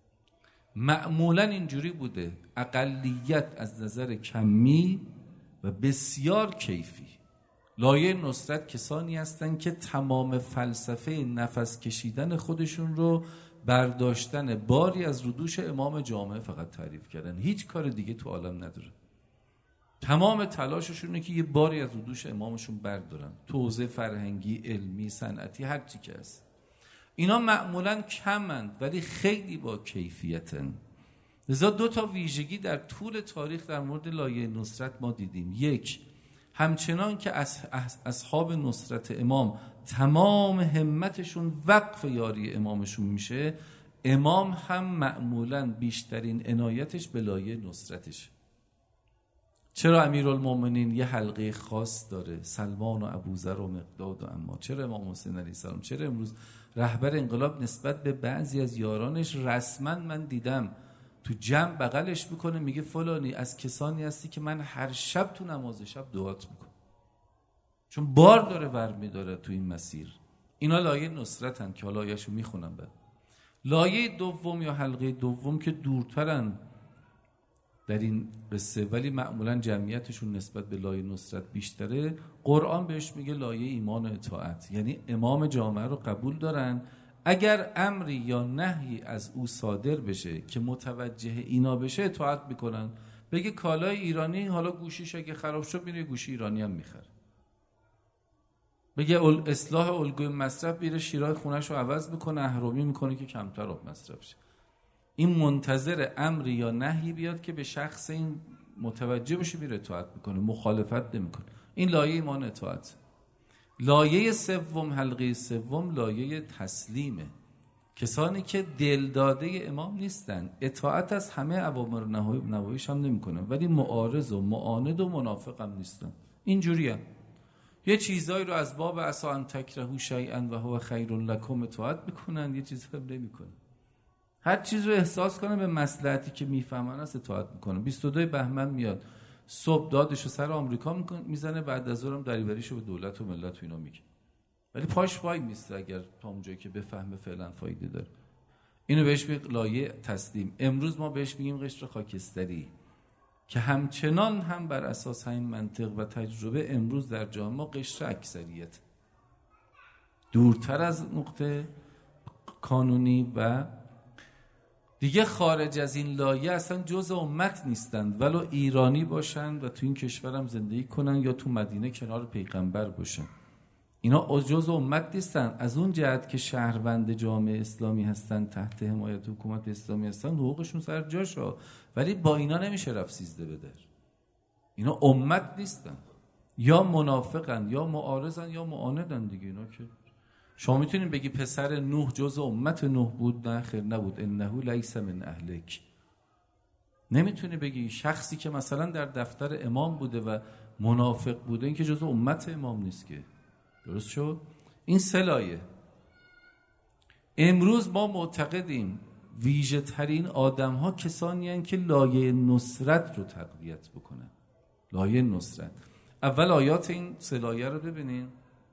معمولا اینجوری بوده، اقلیت از نظر کمی و بسیار کیفی. لایه نصرت کسانی هستن که تمام فلسفه نفس کشیدن خودشون رو برداشتن باری از رودوش امام جامعه فقط تعریف کردن، هیچ کار دیگه تو عالم نداره. تمام تلاششونه که یه باری از رودوش امامشون بردارن، توزیع فرهنگی، علمی، صنعتی، هر چی که هست. اینا معمولاً کمند ولی خیلی با کیفیتن. لذا 2 ویژگی در طول تاریخ در مورد لایه نصرت ما دیدیم. یک، همچنان که اصحاب نصرت امام تمام همتشون وقف یاری امامشون میشه، امام هم معمولاً بیشترین عنایتش به لایه نصرتش. چرا امیرالمومنین یه حلقه خاص داره، سلمان و ابوذر و مقداد و عمار؟ چرا امام حسین علیه السلام؟ چرا امروز رهبر انقلاب نسبت به بعضی از یارانش رسما من دیدم تو جمع بغلش میکنه، میگه فلانی از کسانی هستی که من هر شب تو نماز شب دعات میکنم، چون بار داره ور میداره تو این مسیر. اینا لایه نصرتن که حالا آیه‌شو میخونم بعد. لایه دوم یا حلقه دوم که دورترن در این قصه ولی معمولا جمعیتشون نسبت به لایه نصرت بیشتره، قرآن بهش میگه لایه ایمان و اطاعت. یعنی امام جامعه رو قبول دارن، اگر امری یا نهی از او صادر بشه که متوجه اینا بشه اطاعت میکنن. بگه کالای ایرانی حالا گوشیش اگه خراب شد میره گوشی ایرانی هم میخره. بگه اصلاح الگوی مصرف، میره شیرای خونش رو عوض میکنه، اهرمی میکنه که کمتر آب مصرف شه. این منتظر امری یا نهی بیاد که به شخص این متوجه بشه، میره اطاعت میکنه، مخالفت نمیکنه. این لایه ایمان اطاعت. لایه سوم، حلقه سوم، لایه تسلیمه. کسانی که دل داده امام نیستن، اطاعت از همه اوامر و نواهیش هم نمیکنن، ولی معارض و معاند و منافق هم نیستن. اینجوری هم یه چیزایی رو از باب عسی ان تکرهوا شیئا و هو خیر لکم اطاعت میکنن، یه چیزی هم نمیکنن. هر چیز رو احساس کنه به مصلحتی که میفهمن است اطاعت میکنه. 22 بهمن میاد صبح دادشو سر آمریکا میزنه، بعد از ظهرم دریوریشو به دولت و ملت و اینا میگه، ولی پاش وای میسته اگر تا اونجایی که بفهمه فعلا فایده داره. اینو بهش میگه لایه تسلیم. امروز ما بهش میگیم قشر خاکستری، که همچنان هم بر اساس همین منطق و تجربه امروز در جامعه ما قشر اکثریت، دورتر از نقطه کانونی و دیگه خارج از این لایه اصلا جز امت نیستند، ولو ایرانی باشن و تو این کشورم زندگی کنن یا تو مدینه کنار پیغمبر باشن، اینا جز امت نیستن. از اون جهت که شهروند جامعه اسلامی هستن، تحت حمایت حکومت اسلامی هستن، حقوقشون سر جاشه، ولی با اینا نمیشه رفت سیزده بدر. اینا امت نیستن، یا منافقن یا معارضن یا معاندن دیگه. اینا که شما میتونین بگی پسر نوح جز امت نوح بود؟ نه خیر، نبود. انه لیس من اهلک. نمیتونی بگی شخصی که مثلا در دفتر امام بوده و منافق بوده این که جزو امت امام نیست که. درست شد؟ این 3 لایه. امروز ما معتقدیم ویژه ترین آدم ها کسانی هستند که لایه نصرت رو تقویت بکنن. لایه نصرت. اول آیات این 3 لایه رو ببینین.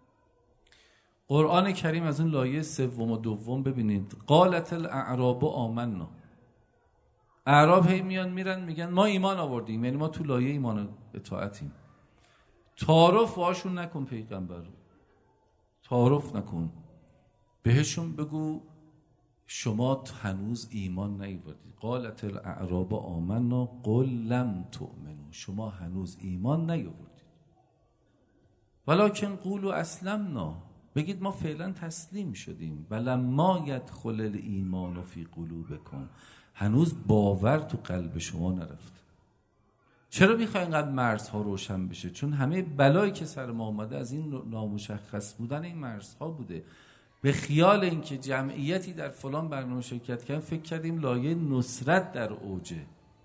قرآن کریم از اون لایه 3 و 2 ببینید. قالت الاعراب آمنا. اعراب هی میان میرن میگن ما ایمان آوردیم، یعنی ما تو لایه ایمان اطاعتیم. تعارف باشون نکن پیغمبر، تعارف نکن، بهشون بگو شما هنوز ایمان نیاوردید. قالت الاعراب آمنا قل لم تؤمنوا. شما هنوز ایمان نیاوردید. ولکن قولوا اسلمنا. بگید ما فعلا تسلیم شدیم. ولما یدخل الایمان فی قلوبکم. هنوز باور تو قلب شما نرفت. چرا میخوای اینقدر مرزها روشن بشه؟ چون همه بلایی که سر ما آمده از این نامشخص بودن این مرزها بوده. به خیال اینکه جمعیتی در فلان برنامه شرکت کردن فکر کردیم لایه نصرت در اوجه.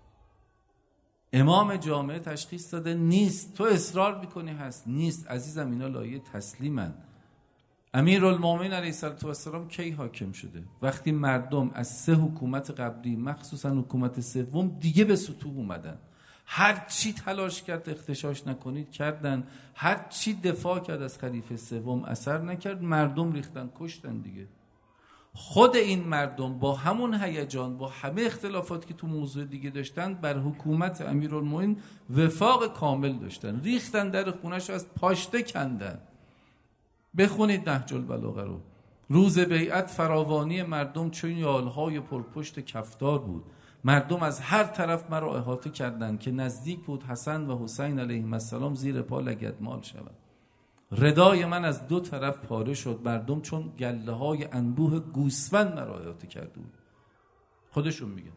امام جامعه تشخیص داده نیست. تو اصرار میکنی هست، نیست. عزیزم اینا لایه تسلیمن. امیرالمومنین علیه السلام کی حاکم شده؟ وقتی مردم از 3 حکومت قبلی مخصوصا حکومت 3 دیگه به سطوح اومدن. هر چی تلاش کرد اختشاش نکنید کردن، هر چی دفاع کرد از خلیفه 3 اثر نکرد، مردم ریختن کشتن دیگه. خود این مردم با همون هیجان، با همه اختلافاتی که تو موضوع دیگه داشتن، بر حکومت امیرالمومنین وفاق کامل داشتن. ریختن در خونه‌شو از پاشته کندن. بخونید نهج البلاغه رو. روز بیعت فراوانی مردم چون یالهای پرپشت کفتار بود. مردم از هر طرف مرا احاطه کردند که نزدیک بود حسن و حسین علیهم السلام زیر پا لگدمال شوند. ردای من از 2 طرف پاره شد. مردم چون گله های انبوه گوسفند مرا احاطه کرده بود. خودشون میگن.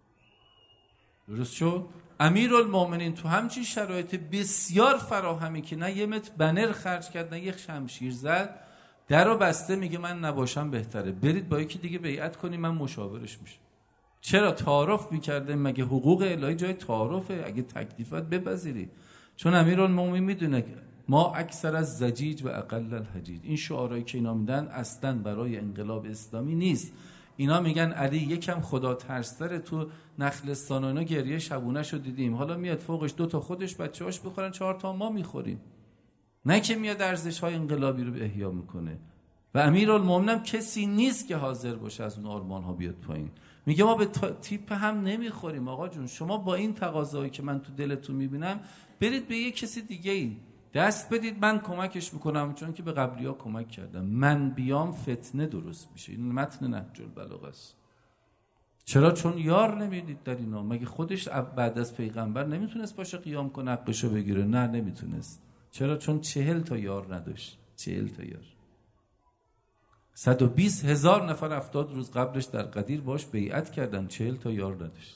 درست شد؟ امیرالمومنین تو همچین شرایط بسیار فراهمی که نه 1 متر بنر خرج کرد نه 1 شمشیر زد، درو بسته میگه من نباشم بهتره، برید با یکی دیگه بیعت کنی من مشاورش میشم. چرا تعارف میکرده؟ مگه حقوق الهی جای تعارفه؟ اگه تکلیفات بپذیری. چون امیرالمومنین میدونه ما اکثر از زجیج و اقل الحجیج. این شعارهایی که اینا میدن اصلا برای انقلاب اسلامی نیست. اینا میگن علی یکم خدا ترس‌تره. تو نخلستان و اینا گریه شبونه شو دیدیم، حالا میاد فوقش 2 تا خودش بچه‌هاش بخورن 4 تا ما میخوریم. نه که میاد ارزش‌های انقلابی رو احیا میکنه. و امیرالمومنین کسی نیست که حاضر باشه از اون آرمان‌ها بیاد پایین. میگه ما به تیپ هم نمیخوریم آقا جون. شما با این تقاضایی که من تو دلتون میبینم برید به یه کسی دیگه ای دست بدید، من کمکش میکنم. چون که به قبلی‌ها کمک کردم. من بیام فتنه درست میشه. این متن نهج البلاغه است. چرا؟ چون یار نمیدید در اینا. مگه خودش بعد از پیغمبر نمیتونست باشه قیام کنه حقشو بگیره؟ نه نمیتونست. چرا؟ چون 40 تا یار نداشت. 40 تا یار. 120,000 نفر 70 روز قبلش در قدیر باش بیعت کردن، 40 تا یار نداشت.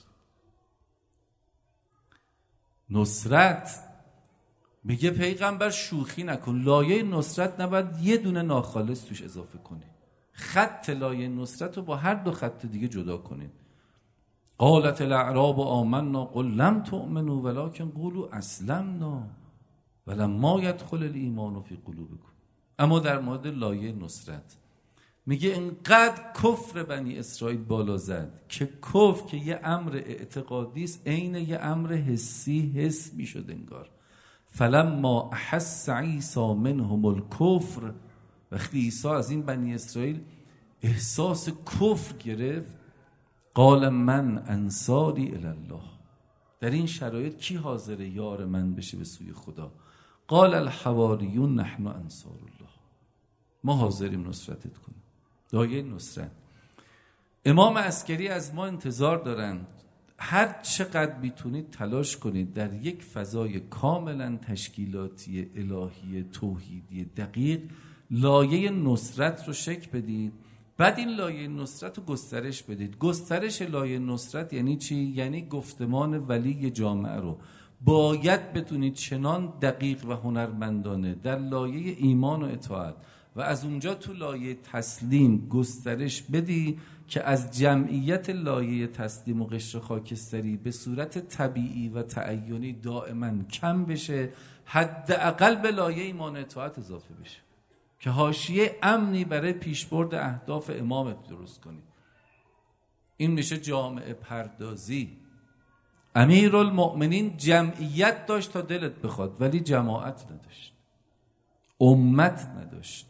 نصرت میگه پیغمبر شوخی نکن. لایه نصرت نباید 1 دونه ناخالص توش اضافه کنی. خط لایه نصرت رو با هر 2 خط دیگه جدا کنید. قالت الاعراب آمنا قل لم تؤمنوا ولکن قولوا اسلمنا ولما يدخل الایمان فی قلوبکم. اما در مورد لایه نصرت میگه اینقدر کفر بنی اسرائیل بالا زد که کفر که یه امر اعتقادی است عین یه امر حسی حس میشد انگار. فلما احس عیسی منهم الکفر. وقتی عیسی از این بنی اسرائیل احساس کفر گرفت، قال من انصاری الی الله. در این شرایط کی حاضر یار من بشه به سوی خدا؟ قال الحواریون نحن انصار الله. ما حاضریم نصرتت کنیم. لایه نصرت. امام عسکری از ما انتظار دارند هر چقدر میتونید تلاش کنید در یک فضای کاملا تشکیلاتی الهی توحیدی دقیق لایه نصرت رو شکل بدید. بعد این لایه نصرت رو گسترش بدید. گسترش لایه نصرت یعنی چی؟ یعنی گفتمان ولی جامعه رو باید بتونید چنان دقیق و هنرمندانه در لایه ایمان و اطاعت و از اونجا تو لایه تسلیم گسترش بدی که از جمعیت لایه تسلیم و قشر خاکستری به صورت طبیعی و تعینی دائما کم بشه، حداقل به لایه ایمان اطاعت اضافه بشه که حاشیه امنی برای پیشبرد اهداف امامت درست کنی. این میشه جامعه پردازی. امیرالمؤمنین جمعیت داشت تا دلت بخواد، ولی جماعت نداشت، امت نداشت.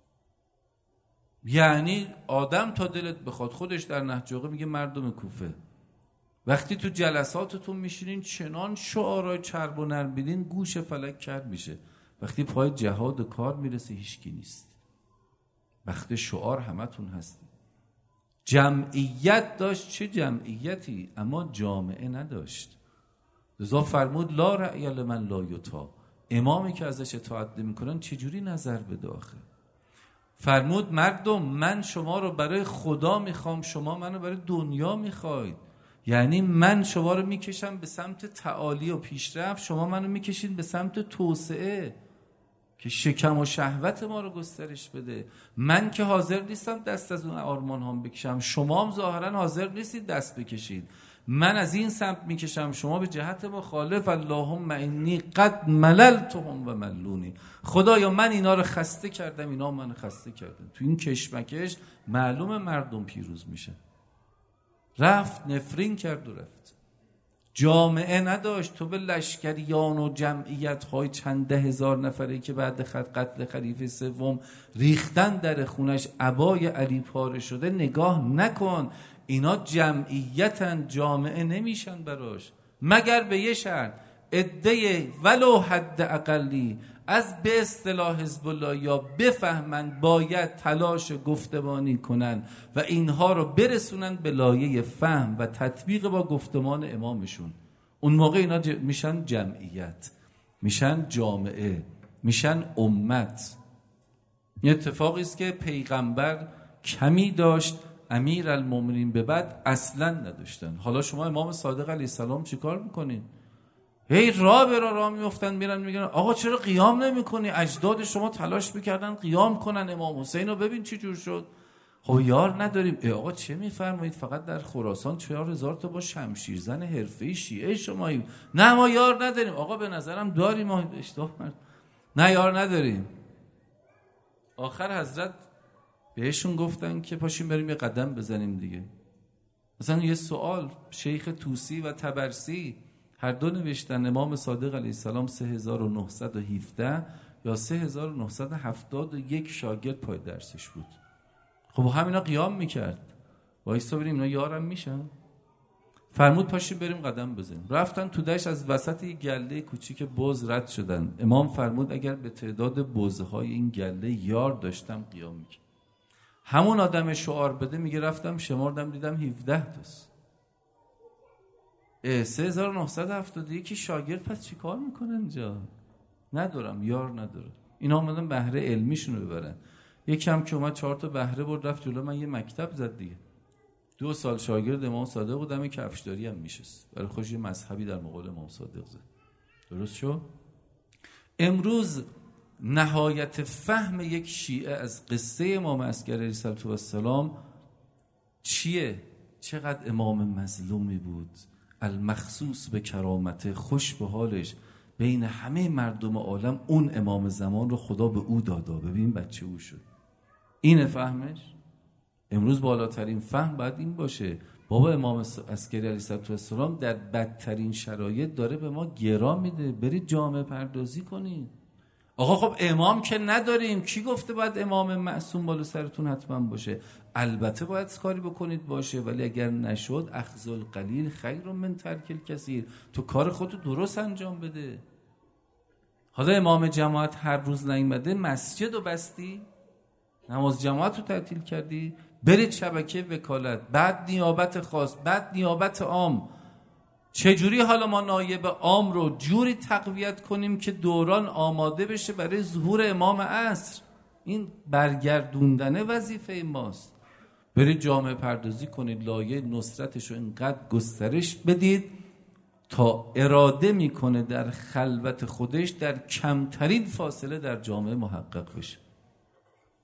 یعنی آدم تا دلت بخواد، خودش در نهج میگه مردم کوفه وقتی تو جلساتتون میشینین چنان شعارهای چرب و نرم بیدین گوش فلک کرد میشه، وقتی پای جهاد و کار میرسه هیچکی نیست. وقتی شعار همتون هستی. جمعیت داشت، چه جمعیتی، اما جامعه نداشت. لذا فرمود لا رأی لمن لا یطاع، امامی که ازش اطاعت نمیکنن چجوری نظر بده آخه؟ فرمود مردم من شما رو برای خدا میخوام، شما منو برای دنیا میخواید. یعنی من شما رو میکشم به سمت تعالی و پیشرفت، شما منو میکشید به سمت توسعه که شکم و شهوت ما رو گسترش بده. من که حاضر نیستم دست از اون آرمان هم بکشم، شما هم ظاهرا حاضر نیستید دست بکشید. من از این سمت میکشم، شما به جهت مخالف. اللهم انی قد مللتهم و ملونی، خدایا من اینا رو خسته کردم، اینا منو خسته کردن. تو این کشمکش معلومه مردم پیروز میشه. رفت نفرین کرد و رفت. جامعه نداشت. تو به لشکریان و جمعیت های چند ده هزار نفره که بعد قتل خلیفه سوم ریختن در خونش عبای علی پاره شده نگاه نکن. اینا جمعیتن، جامعه نمیشن براش، مگر به یه شرط، عده ولو حد اقلی از به اصطلاح حزب الله یا بفهمند باید تلاش گفتمانی کنن و اینها رو برسونن به لایه فهم و تطبیق با گفتمان امامشون. اون موقع اینا میشن جمعیت، میشن جامعه، میشن امت. این اتفاقی است که پیغمبر کمی داشت، امیرالمومنین به بعد اصلا نداشتن. حالا شما امام صادق علیه السلام چیکار میکنین؟ هی راه میافتن میرن میگن آقا چرا قیام نمیکنی؟ اجداد شما تلاش میکردن قیام کنن، امام حسین رو ببین چی جور شد. خب یار نداریم. آقا چه میفرمایید؟ فقط در خراسان 4000 تا با شمشیرزن حرفه‌ای شیعه شماییم. نه ما یار نداریم. آقا به نظرم داریم. ما اشتباه نه یار نداریم. آخر حضرت بهشون گفتن که پاشیم بریم یه قدم بزنیم دیگه. مثلا یه سوال، شیخ توسی و طبرسی هر دو نوشتن امام صادق علیه السلام 3917 یا 3971 شاگرد پای درسش بود. خب همینا قیام میکرد. وایستا بریم اینا یارم میشن؟ فرمود پاشیم بریم قدم بزنیم. رفتن تو دشت، از وسط یک گله کوچیک بز رد شدن. امام فرمود اگر به تعداد بزهای این گله یار داشتم قیام میکرد. همون آدم شعار بده میگه رفتم شمردم دیدم 17 تاست. 3971 شاگرد پس چی کار میکنن اینجا؟ ندارم، یار ندارم. اینا اومدن بهره علمیشون رو ببرن. یکم که اومد 4 تا بهره برد رفت جلو من یه مکتب زد دیگه. 2 سال شاگرد امام صادق بودم، کفشداری هم میشست. برای خوش یه مذهبی در مقابل امام صادق زد. درست شد؟ امروز نهایت فهم یک شیعه از قصه امام عسکری علیه السلام چیه؟ چقدر امام مظلومی بود، المخصوص به کرامته، خوش به حالش، بین همه مردم عالم اون امام زمان رو خدا به او دادا. ببین بچه او شد. اینه فهمش؟ امروز بالاترین فهم باید این باشه. بابا امام عسکری علیه السلام در بدترین شرایط داره به ما گرا میده، برید جامعه پردازی کنید. آقا خب امام که نداریم، کی گفته باید امام معصوم بالا سرتون حتما باشه؟ البته باید کاری بکنید باشه، ولی اگر نشد اخذ القلیل خیر من ترک الکثیر. تو کار خودتو درست انجام بده. حالا امام جماعت هر روز نیامده، مسجد رو بستی، نماز جماعت رو تعطیل کردی، برید شبکه وکالت، بعد نیابت خاص، بعد نیابت عام. چجوری حالا ما نایب عام رو جوری تقویت کنیم که دوران آماده بشه برای ظهور امام عصر؟ این برگردوندن وظیفه ماست. برید جامعه پردازی کنید، لایه نصرتش رو اینقدر گسترش بدید تا اراده میکنه در خلوت خودش در کمترین فاصله در جامعه محقق بشه.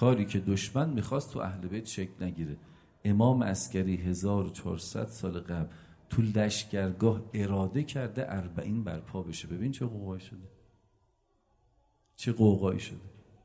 کاری که دشمن میخواست تو اهل بیت شکل نگیره. امام عسکری 1400 سال قبل تو لشکرگاه اراده کرده 40 برپا بشه. ببین چه قوقایی شده، چه قوقایی شده.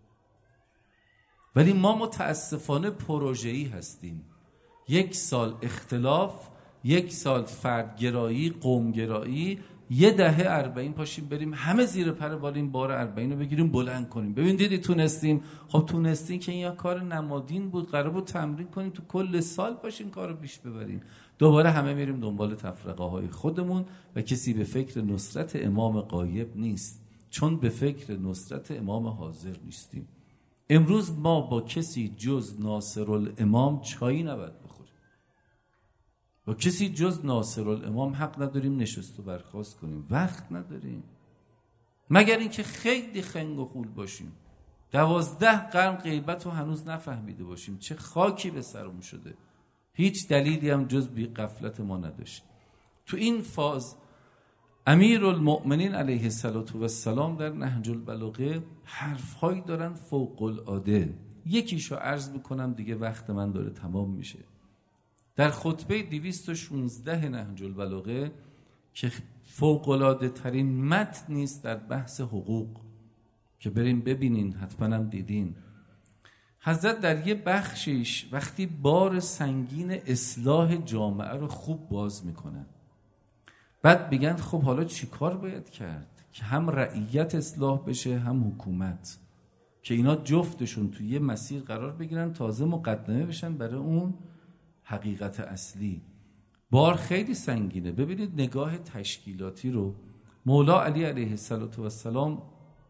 ولی ما متاسفانه پروژه‌ای هستیم. 1 سال اختلاف، 1 سال فردگرایی، قومگرایی، 10 دهه 40 پاشیم بریم همه زیر پر بالیم بار 40 رو بگیریم بلند کنیم. ببین دیدی تونستیم. خب تونستین که این یا کار نمادین بود، قرار بود تمرین کنیم تو کل سال پاشین کارو پیش ببریم. دوباره همه میریم دنبال تفرقه های خودمون و کسی به فکر نصرت امام غایب نیست، چون به فکر نصرت امام حاضر نیستیم. امروز ما با کسی جز ناصرالامام چایی نباید بخوریم. با کسی جز ناصرالامام حق نداریم نشست و برخاست کنیم. وقت نداریم، مگر اینکه خیلی خنگ و خول باشیم، 12 قرن غیبت رو هنوز نفهمیده باشیم چه خاکی به سرمون شده. هیچ دلیلی هم جز بی غفلت ما نداشت. تو این فاز امیرالمؤمنین علیه السلام در نهج البلاغه حرفهایی دارن فوق العاده. یکیشو عرض میکنم دیگه وقت من داره تمام میشه. در خطبه 216 نهج البلاغه که فوق العاده ترین متن نیست در بحث حقوق که بریم ببینین، حتما هم دیدین، حضرت در یه بخشش وقتی بار سنگین اصلاح جامعه رو خوب باز میکنن، بعد بگن خب حالا چی کار باید کرد که هم رعیت اصلاح بشه هم حکومت، که اینا جفتشون توی یه مسیر قرار بگیرن، تازه مقدمه بشن برای اون حقیقت اصلی. بار خیلی سنگینه. ببینید نگاه تشکیلاتی رو مولا علی علیه السلام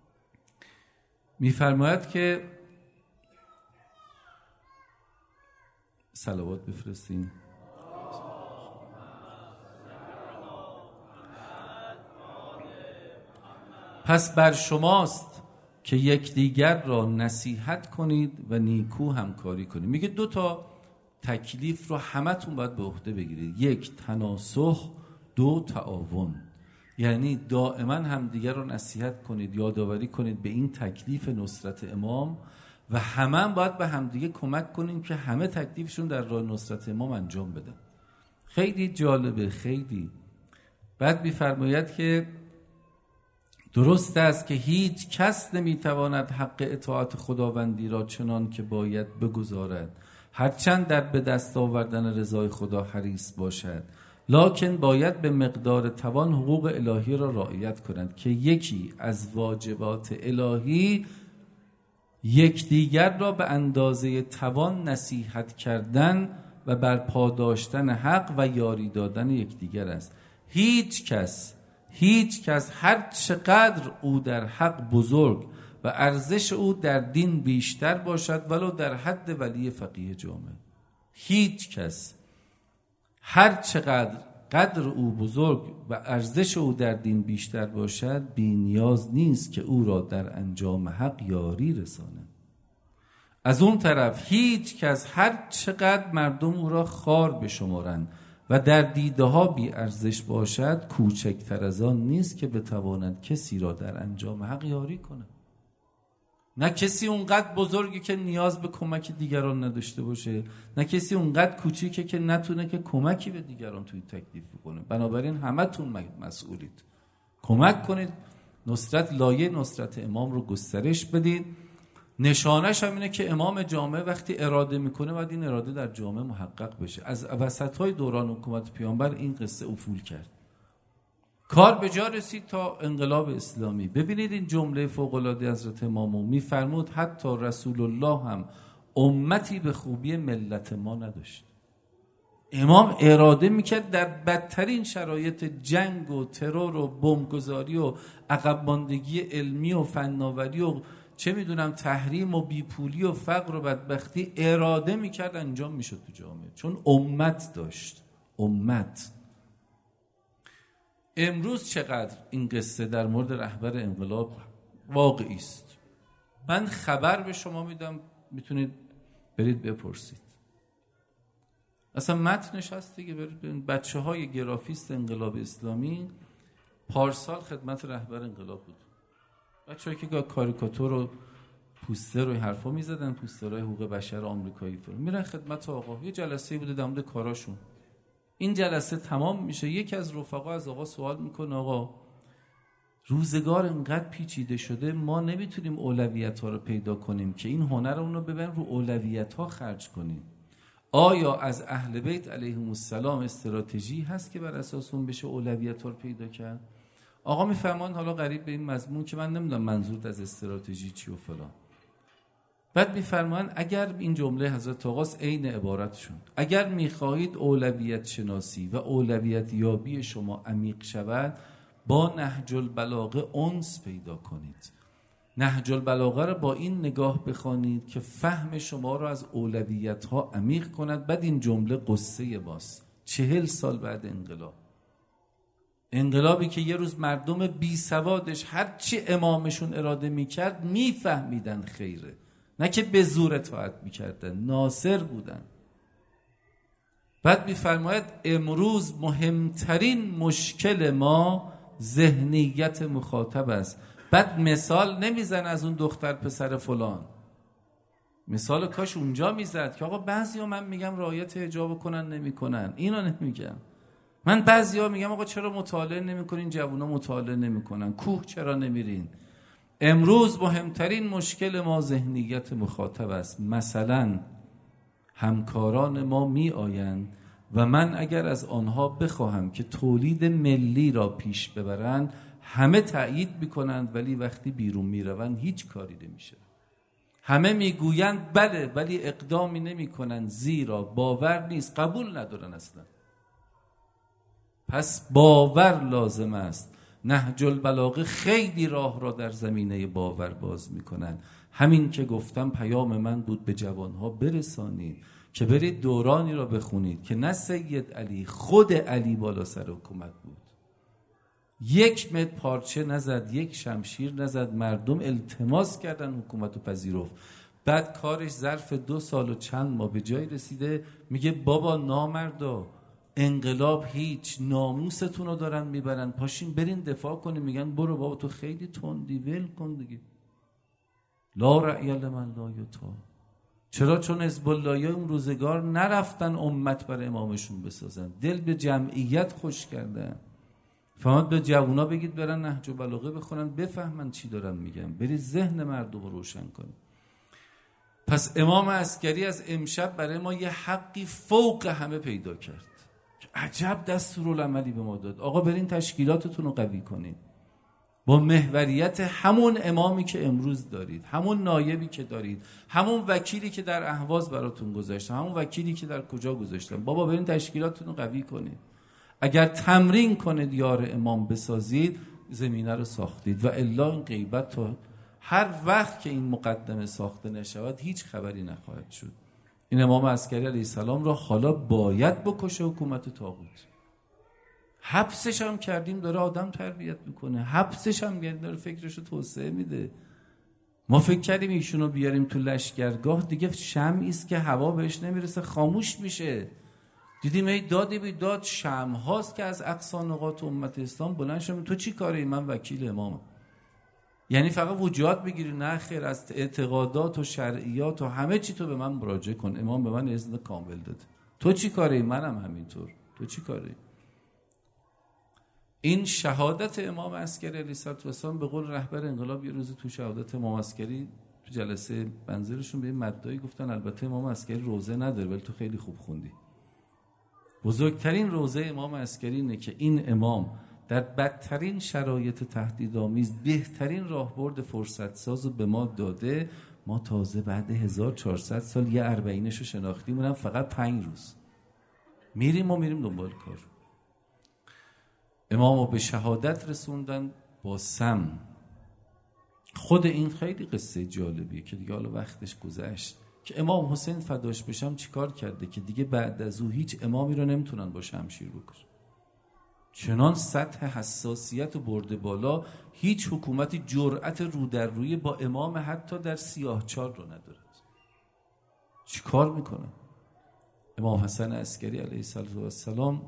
میفرماید که صلوات بفرستین. پس بر شماست که یکدیگر را نصیحت کنید و نیکو همکاری کنید. میگه 2 تا تکلیف رو همتون باید به عهده بگیرید. 1 تناصح، 2 تعاون. یعنی دائما همدیگر رو نصیحت کنید، یادآوری کنید به این تکلیف نصرت امام و همه باید به همدیگه کمک کنیم که همه تکلیفشون در راه نصرت امام انجام بدن. خیلی جالبه، خیلی. بعد می‌فرماید که درست است که هیچ کس نمیتواند حق اطاعت خداوندی را چنان که باید بگزارد، هرچند در به دست آوردن رضای خدا حریص باشد، لکن باید به مقدار توان حقوق الهی را رعایت کنند که یکی از واجبات الهی یکدیگر را به اندازه توان نصیحت کردن و برپا داشتن حق و یاری دادن یکدیگر است. هیچ کس هر چقدر او در حق بزرگ و ارزش او در دین بیشتر باشد ولو در حد ولی فقیه جامعه، هیچ کس هر چقدر قدر او بزرگ و ارزش او در دین بیشتر باشد بی نیاز نیست که او را در انجام حق یاری رساند. از اون طرف هیچ کس هر چقدر مردم او را خوار بشمارند و در دیده ها بی ارزش باشد کوچکتر از آن نیست که بتواند کسی را در انجام حق یاری کند. نه کسی اونقدر بزرگی که نیاز به کمک دیگران نداشته باشه، نه کسی اونقدر کوچیکه که نتونه که کمکی به دیگران توی تکلیف بکنه. بنابراین همتون مسئولید. کمک کنید نصرت، لایه نصرت امام رو گسترش بدید. نشانش هم اینه که امام جامعه وقتی اراده میکنه باید این اراده در جامعه محقق بشه. از وسطهای دوران حکومت پیامبر این قصه افول کرد، کار به جا رسید تا انقلاب اسلامی. ببینید این جمله فوق العاده حضرت امامو میفرمود حتی رسول الله هم امتی به خوبی ملت ما نداشت. امام اراده میکرد در بدترین شرایط جنگ و ترور و بمبگذاری و عقب ماندگی علمی و فناوری و چه میدونم تحریم و بیپولی و فقر و بدبختی اراده میکرد انجام میشد تو جامعه، چون امت داشت. امت امروز چقدر این قصه در مورد رهبر انقلاب واقعی است. من خبر به شما میدم، میتونید برید بپرسید. اصلا متنش هست دیگه، برید ببینید. بچه‌های گرافیست انقلاب اسلامی پارسال خدمت رهبر انقلاب بود. بچه‌هایی که کاریکاتور و پوستر و حرفا میزدن، پوسترهای حقوق بشر آمریکایی فرم میرن خدمت آقا. یه جلسه بوده در مورد کاراشون. این جلسه تمام میشه، یکی از رفقا از آقا سوال میکنه آقا روزگار اینقدر پیچیده شده، ما نمیتونیم اولویت ها رو پیدا کنیم که این هنر اون رو ببریم رو اولویت ها خرج کنیم. آیا از اهل بیت علیهم السلام استراتژی هست که بر اساس اون بشه اولویت ها رو پیدا کرد؟ آقا میفرمان حالا قریب به این مضمون که من نمیدونم منظورت از استراتژی چی و فلان. بعد میفرمان اگر این جمله حضرت آقاست عین عبارتشون، اگر میخواهید اولویت شناسی و اولویت یابی شما عمیق شود، با نهج البلاغه انس پیدا کنید. نهج البلاغه رو با این نگاه بخوانید که فهم شما رو از اولویت ها عمیق کند. بعد این جمله قصه باست 40 سال بعد انقلابی که یه روز مردم بی سوادش هرچی امامشون اراده میکرد میفهمیدن خیره، نه که به زور اطاعت میکردن، ناصر بودن. بعد میفرماید امروز مهمترین مشکل ما ذهنیت مخاطب است. بعد مثال نمیزن از اون دختر پسر فلان، مثال کاش اونجا میزد که آقا بعضیا من میگم رعایت حجاب کنن نمیکنن، اینو نمیگم. من بعضیا میگم آقا چرا مطالعه نمیکنین، جوونا مطالعه نمیکنن، کوه چرا نمیرین. امروز مهمترین مشکل ما ذهنیت مخاطب است. مثلا همکاران ما می آیند و من اگر از آنها بخواهم که تولید ملی را پیش ببرند همه تأیید میکنند، ولی وقتی بیرون میروند هیچ کاری نمیشه. همه میگویند بله، ولی اقدامی نمیکنند، زیرا باور نیست، قبول ندارن اصلا. پس باور لازم است. نهج البلاغه خیلی راه را در زمینه باور باز میکنن. همین که گفتم پیام من بود به جوانها برسانید که برید دورانی را بخونید که نه سید علی، خود علی بالا سر حکومت بود، یک متر پارچه نزد، یک شمشیر نزد، مردم التماس کردن حکومت رو پذیرفت. بعد کارش ظرف 2 سال و چند ماه به جای رسیده میگه بابا نامردا، انقلاب هیچ، ناموستون رو دارن میبرن، پاشین برین دفاع کنین. میگن برو بابا تو خیلی تندی، ول کن دیگه. لا رأی لمن لا یطاع. چرا؟ چون حزب اللهی اون روزگار نرفتن امت بر امامشون بسازن، دل به جمعیت خوش کردن. فهمت؟ به جوونا بگید برن نهج البلاغه بخونن بفهمن چی دارن میگن، برید ذهن مردم رو روشن کنید. پس امام عسکری از امشب برای ما یه حقی فوق همه پیدا کرد. عجب دستورالعملی به ما داد. آقا برین تشکیلاتتون رو قوی کنید با محوریت همون امامی که امروز دارید، همون نایبی که دارید، همون وکیلی که در اهواز براتون گذاشتن، همون وکیلی که در کجا گذاشتن. بابا برین تشکیلاتتون رو قوی کنید. اگر تمرین کنید یار امام بسازید، زمینه رو ساختید. و الا این غیبت تا هر وقت که این مقدمه ساخته نشود هیچ خبری نخواهد شد. این امام عسکری علیه السلام را حالا باید بکشه حکومت طاغوت. حبسش هم کردیم داره آدم تربیت میکنه، حبسش هم کردیم داره فکرشو توسعه میده. ما فکر کردیم ایشونو بیاریم تو لشکرگاه دیگه شمعی است که هوا بهش نمیرسه، خاموش میشه. دیدیم ای دادی بی داد شمع هاست که از اقصا نقاط امت اسلام بلند شدن. تو چی کاری؟ من وکیل امامم. یعنی فقط وجوهات بگیری؟ نه خیر، از اعتقادات و شرعیات و همه چی تو به من مراجعه کن، امام به من اذن کامل داده. تو چی کاری؟ منم همینطور. تو چی کاری؟ این شهادت امام عسکری علیه السلام به قول رهبر انقلاب یه روزی تو شهادت امام عسکری تو جلسه منظرشون به این مدعی گفتن البته امام عسکری روزه نداره ولی تو خیلی خوب خوندی. بزرگترین روزه امام عسکری اینه که این امام در بدترین شرایط تهدیدآمیز بهترین راهبرد فرصت سازو به ما داده. ما تازه بعد 1400 سال یه اربعینشو شناختیم، اونم فقط 5 روز میریم دنبال کار. امامو به شهادت رسوندن با سم. خود این خیلی قصه جالبیه که دیگه حالا وقتش گذشت که امام حسین فداش بشم چیکار کرده که دیگه بعد از او هیچ امامی رو نمیتونن با شمشیر بکشن. چنان سطح حساسیت و برده بالا هیچ حکومتی جرأت رو در روی با امام حتی در سیاهچال رو ندارد. چیکار میکنه؟ امام حسن عسکری علیه السلام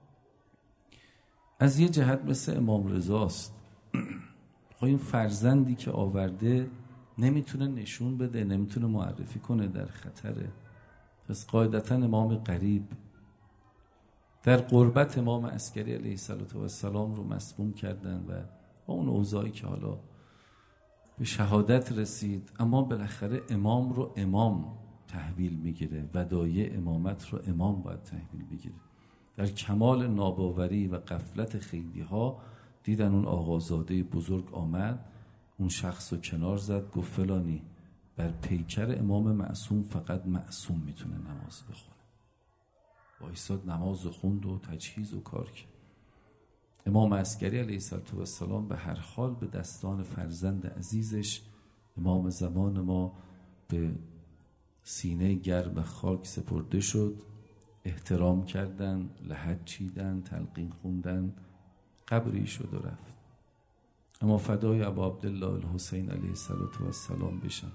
از یه جهت مثل امام رضاست. این فرزندی که آورده نمیتونه نشون بده، نمیتونه معرفی کنه، در خطره. پس قاعدتا امام غریب در قربت امام عسکری علیه السلام رو مسموم کردن و با اون اوضاعی که حالا به شهادت رسید، اما بالاخره امام رو امام تحویل میگیره، ودایع امامت رو امام باید تحویل بگیره. در کمال ناباوری و غفلت خیلی ها دیدن اون آقازاده بزرگ آمد، اون شخص رو کنار زد، گفت فلانی بر پیکر امام معصوم فقط معصوم میتونه نماز بخونه. وایساد نماز خوند و تجهیز و کار کرد. امام عسکری علیه السلام به هر حال به دستان فرزند عزیزش امام زمان ما به سینه گرم خاک سپرده شد. احترام کردن، لحد چیدن، تلقین خوندن، قبری شد و رفت. اما فدای ابا عبدالله الحسین علیه السلام بشن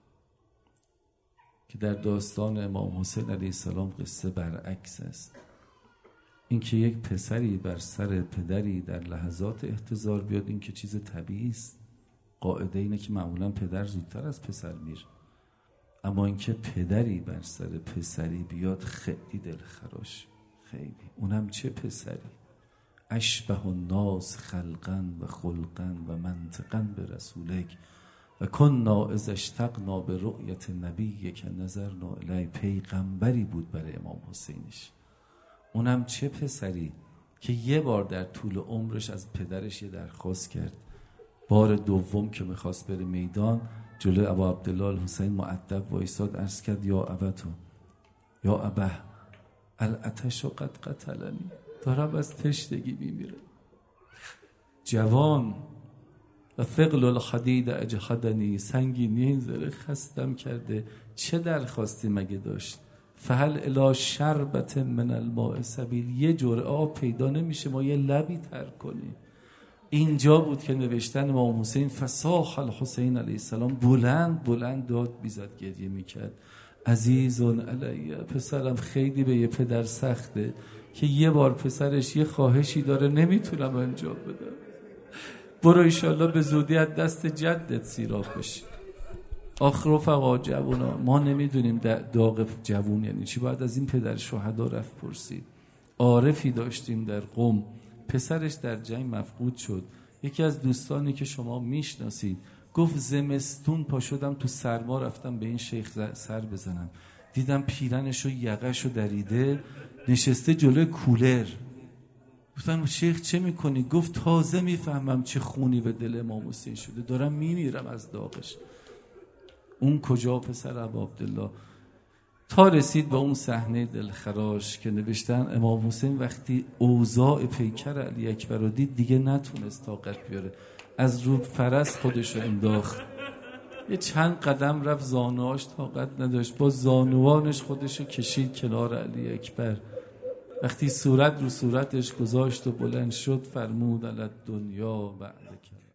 که در داستان امام حسین علیه السلام قصه برعکس است. اینکه یک پسری بر سر پدری در لحظات احتضار بیاد، این که چیز طبیعی است. قاعده اینه که معمولا پدر زودتر از پسر میره، اما اینکه پدری بر سر پسری بیاد خیلی دلخراش، خیلی. اونم چه پسری؟ اشبه الناس خلقا و خلقا و منطقا به رسولک و کنا اذا اشتقنا به رؤیت نبی که نظرنا الیه. پیغمبری بود برای امام حسینش. اونم چه پسری که یه بار در طول عمرش از پدرش یه درخواست کرد. بار دوم که میخواست بره میدان، جلوی ابا عبدالله الحسین مؤدب وایساد، عرض کرد یا ابتو، یا ابه العطش قد قتلنی، دارم از تشنگی میمیرم. جوان و ثقل الحدید اجهدنی، سنگینی این زره خستم کرده. چه درخواستی مگه داشت؟ فهل الی شربت من الماء سبیل، یه جرعه آب پیدا نمیشه ما یه لبی تر کنیم؟ اینجا بود که نوشتن امام حسین فصاح الحسین علیه السلام، بلند بلند داد بیزد، گریه میکرد. عزیزون علیه، پسرم خیلی به یه پدر سخته که یه بار پسرش یه خواهشی داره نمیتونم انجام بدم. برو ایشالله به زودی از دست جدت سیراب بشی. آخ رفقا جوونا، ما نمیدونیم داغ جوون یعنی چی. باید از این پدر شهدا رفت پرسید. عارفی داشتیم در قم، پسرش در جنگ مفقود شد. یکی از دوستانی که شما میشناسید گفت زمستون پا شدم تو سرما رفتم به این شیخ سر بزنم، دیدم پیرنشو یقهشو دریده نشسته جلوی کولر. گفتم شیخ چه میکنی؟ گفت تازه میفهمم چه خونی به دل امام حسین شده، دارم میمیرم از داغش. اون کجا پسر ابا عبدالله؟ تا رسید به اون صحنه دلخراش که نوشتن امام حسین وقتی اوضاع پیکر علی اکبر رو دید دیگه نتونست طاقت بیاره، از رو فرس خودش رو انداخت، یه چند قدم رفت، زانوهاش طاقت نداشت، با زانوانش خودش رو کشید کنار علی اکبر. وقتی صورت رو صورتش گذاشت و بلند شد فرمود علی الدنیا بعد کلام.